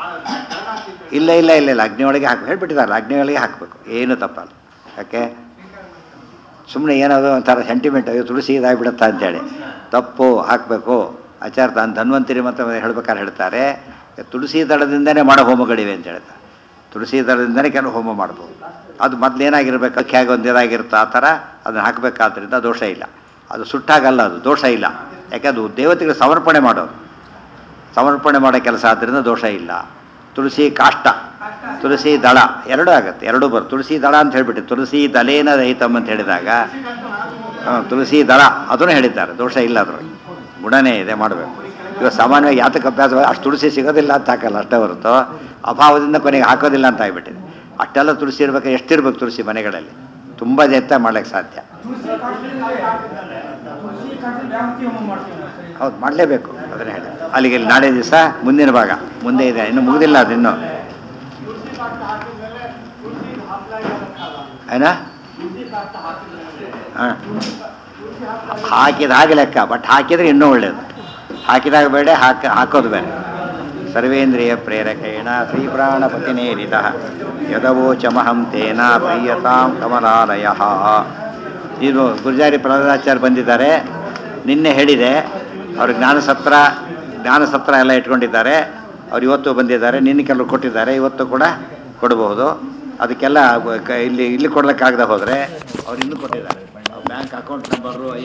S1: ಇಲ್ಲ ಇಲ್ಲ ಇಲ್ಲ ಇಲ್ಲ ಅಗ್ನಿಯೊಳಗೆ ಹಾಕಿ ಹೇಳ್ಬಿಟ್ಟಿದ್ದಾರೆ, ಅಗ್ನಿಯೊಳಗೆ ಹಾಕಬೇಕು, ಏನು ತಪ್ಪಲ್ಲ. ಯಾಕೆ ಸುಮ್ಮನೆ ಏನಾದರೂ ಒಂಥರ ಸೆಂಟಿಮೆಂಟ್, ಅಯ್ಯೋ ತುಳಸಿ ಇದಾಗಿಬಿಡುತ್ತಾ ಅಂತೇಳಿ ತಪ್ಪು. ಹಾಕಬೇಕು. ಆಚಾರ ತಾನು ಧನ್ವಂತರಿ ಮತ್ತು ಹೇಳ್ಬೇಕಾದ್ರೆ ಹೇಳ್ತಾರೆ, ತುಳಸಿ ದಳದಿಂದನೇ ಮಾಡೋ ಹೋಮಗಳಿವೆ ಅಂತ ಹೇಳ್ತಾರೆ. ತುಳಸಿ ದಳದಿಂದನೇ ಕೆಲವು ಹೋಮ ಮಾಡ್ಬೋದು. ಅದು ಮೊದಲು ಏನಾಗಿರ್ಬೇಕು, ಅಕ್ಕಿಯಾಗಿ ಒಂದು ಇದಾಗಿರುತ್ತೆ ಆ ಥರ ಅದನ್ನು ಹಾಕಬೇಕಾದ್ರಿಂದ ದೋಷ ಇಲ್ಲ. ಅದು ಸುಟ್ಟಾಗಲ್ಲ, ಅದು ದೋಷ ಇಲ್ಲ. ಯಾಕೆ ಅದು ದೇವತೆಗಳು ಸಮರ್ಪಣೆ ಮಾಡೋದು, ಸಮರ್ಪಣೆ ಮಾಡೋ ಕೆಲಸ ಆದ್ದರಿಂದ ದೋಷ ಇಲ್ಲ. ತುಳಸಿ ಕಾಷ್ಟ, ತುಳಸಿ ದಳ ಎರಡೂ ಆಗುತ್ತೆ, ಎರಡೂ ಬರುತ್ತೆ. ತುಳಸಿ ದಳ ಅಂತ ಹೇಳಿಬಿಟ್ಟು ತುಳಸಿ ದಲೇನ ರಹಿತಮ್ ಅಂತ ಹೇಳಿದಾಗ ತುಳಸಿ ದಳ ಅದನ್ನು ಹೇಳಿದ್ದಾರೆ, ದೋಷ ಇಲ್ಲ, ಅದರೊಳಗೆ ಗುಣನೇ ಇದೆ, ಮಾಡಬೇಕು. ಇವಾಗ ಸಾಮಾನ್ಯವಾಗಿ ಯಾತಕ್ಕೆ ಅಭ್ಯಾಸ, ಅಷ್ಟು ತುಳಸಿ ಸಿಗೋದಿಲ್ಲ ಅಂತ ಹಾಕಲ್ಲ ಅಷ್ಟೇ ಹೊರತು ಅಭಾವದಿಂದ ಕೊನೆಗೆ ಹಾಕೋದಿಲ್ಲ ಅಂತ ಆಗಿಬಿಟ್ಟಿದೆ. ಅಷ್ಟೆಲ್ಲ ತುಳಸಿ ಇರ್ಬೇಕು, ಎಷ್ಟಿರ್ಬೇಕು ತುಳಸಿ ಮನೆಗಳಲ್ಲಿ, ತುಂಬ ಎತ್ತ ಮಾಡ್ಲಿಕ್ಕೆ ಸಾಧ್ಯ. ಹೌದು, ಮಾಡಲೇಬೇಕು, ಅದನ್ನೇ ಹೇಳಿ. ಅಲ್ಲಿಗೆ ನಾಳೆ ದಿವಸ ಮುಂದಿನ ಭಾಗ ಮುಂದೆ ಇದೆ, ಇನ್ನು ಮುಗಿದಿಲ್ಲ ಅದು ಇನ್ನೂ. ಏನಾ ಹಾಂ ಹಾಕಿದ ಹಾಗೆ ಲೆಕ್ಕ, ಬಟ್ ಹಾಕಿದರೆ ಇನ್ನೂ ಒಳ್ಳೆಯದು. ಹಾಕಿದಾಗ ಬೇಡ, ಹಾಕ ಹಾಕೋದು ಬೇಡ. ಸರ್ವೇಂದ್ರಿಯ ಪ್ರೇರಕೇಣ ಶ್ರೀಪ್ರಾಣಪತಿನೇರಿತ ಯದವೋಚಮಹಂ ತೇನ ಪ್ರೀಯತಾಂ ಕಮಲಾಲಯ. ಇದು ಗುರುಜಾರಿ ಪ್ರಹ್ಲಾದಾಚಾರ್ಯ ಬಂದಿದ್ದಾರೆ, ನಿನ್ನೆ ಹೇಳಿದೆ. ಅವರು ಜ್ಞಾನಸತ್ರ ಜ್ಞಾನಸತ್ರ ಎಲ್ಲ ಇಟ್ಕೊಂಡಿದ್ದಾರೆ. ಅವ್ರು ಇವತ್ತು ಬಂದಿದ್ದಾರೆ, ನಿನ್ನೆ ಕೆಲವರು ಕೊಟ್ಟಿದ್ದಾರೆ, ಇವತ್ತು ಕೂಡ ಕೊಡಬಹುದು. ಅದಕ್ಕೆಲ್ಲ ಕ- ಇಲ್ಲಿ ಇಲ್ಲಿ ಕೊಡ್ಲಿಕ್ಕಾಗದೆ ಹೋದರೆ ಅವ್ರು ಇನ್ನೂ ಕೊಟ್ಟಿದ್ದಾರೆ. Bank account number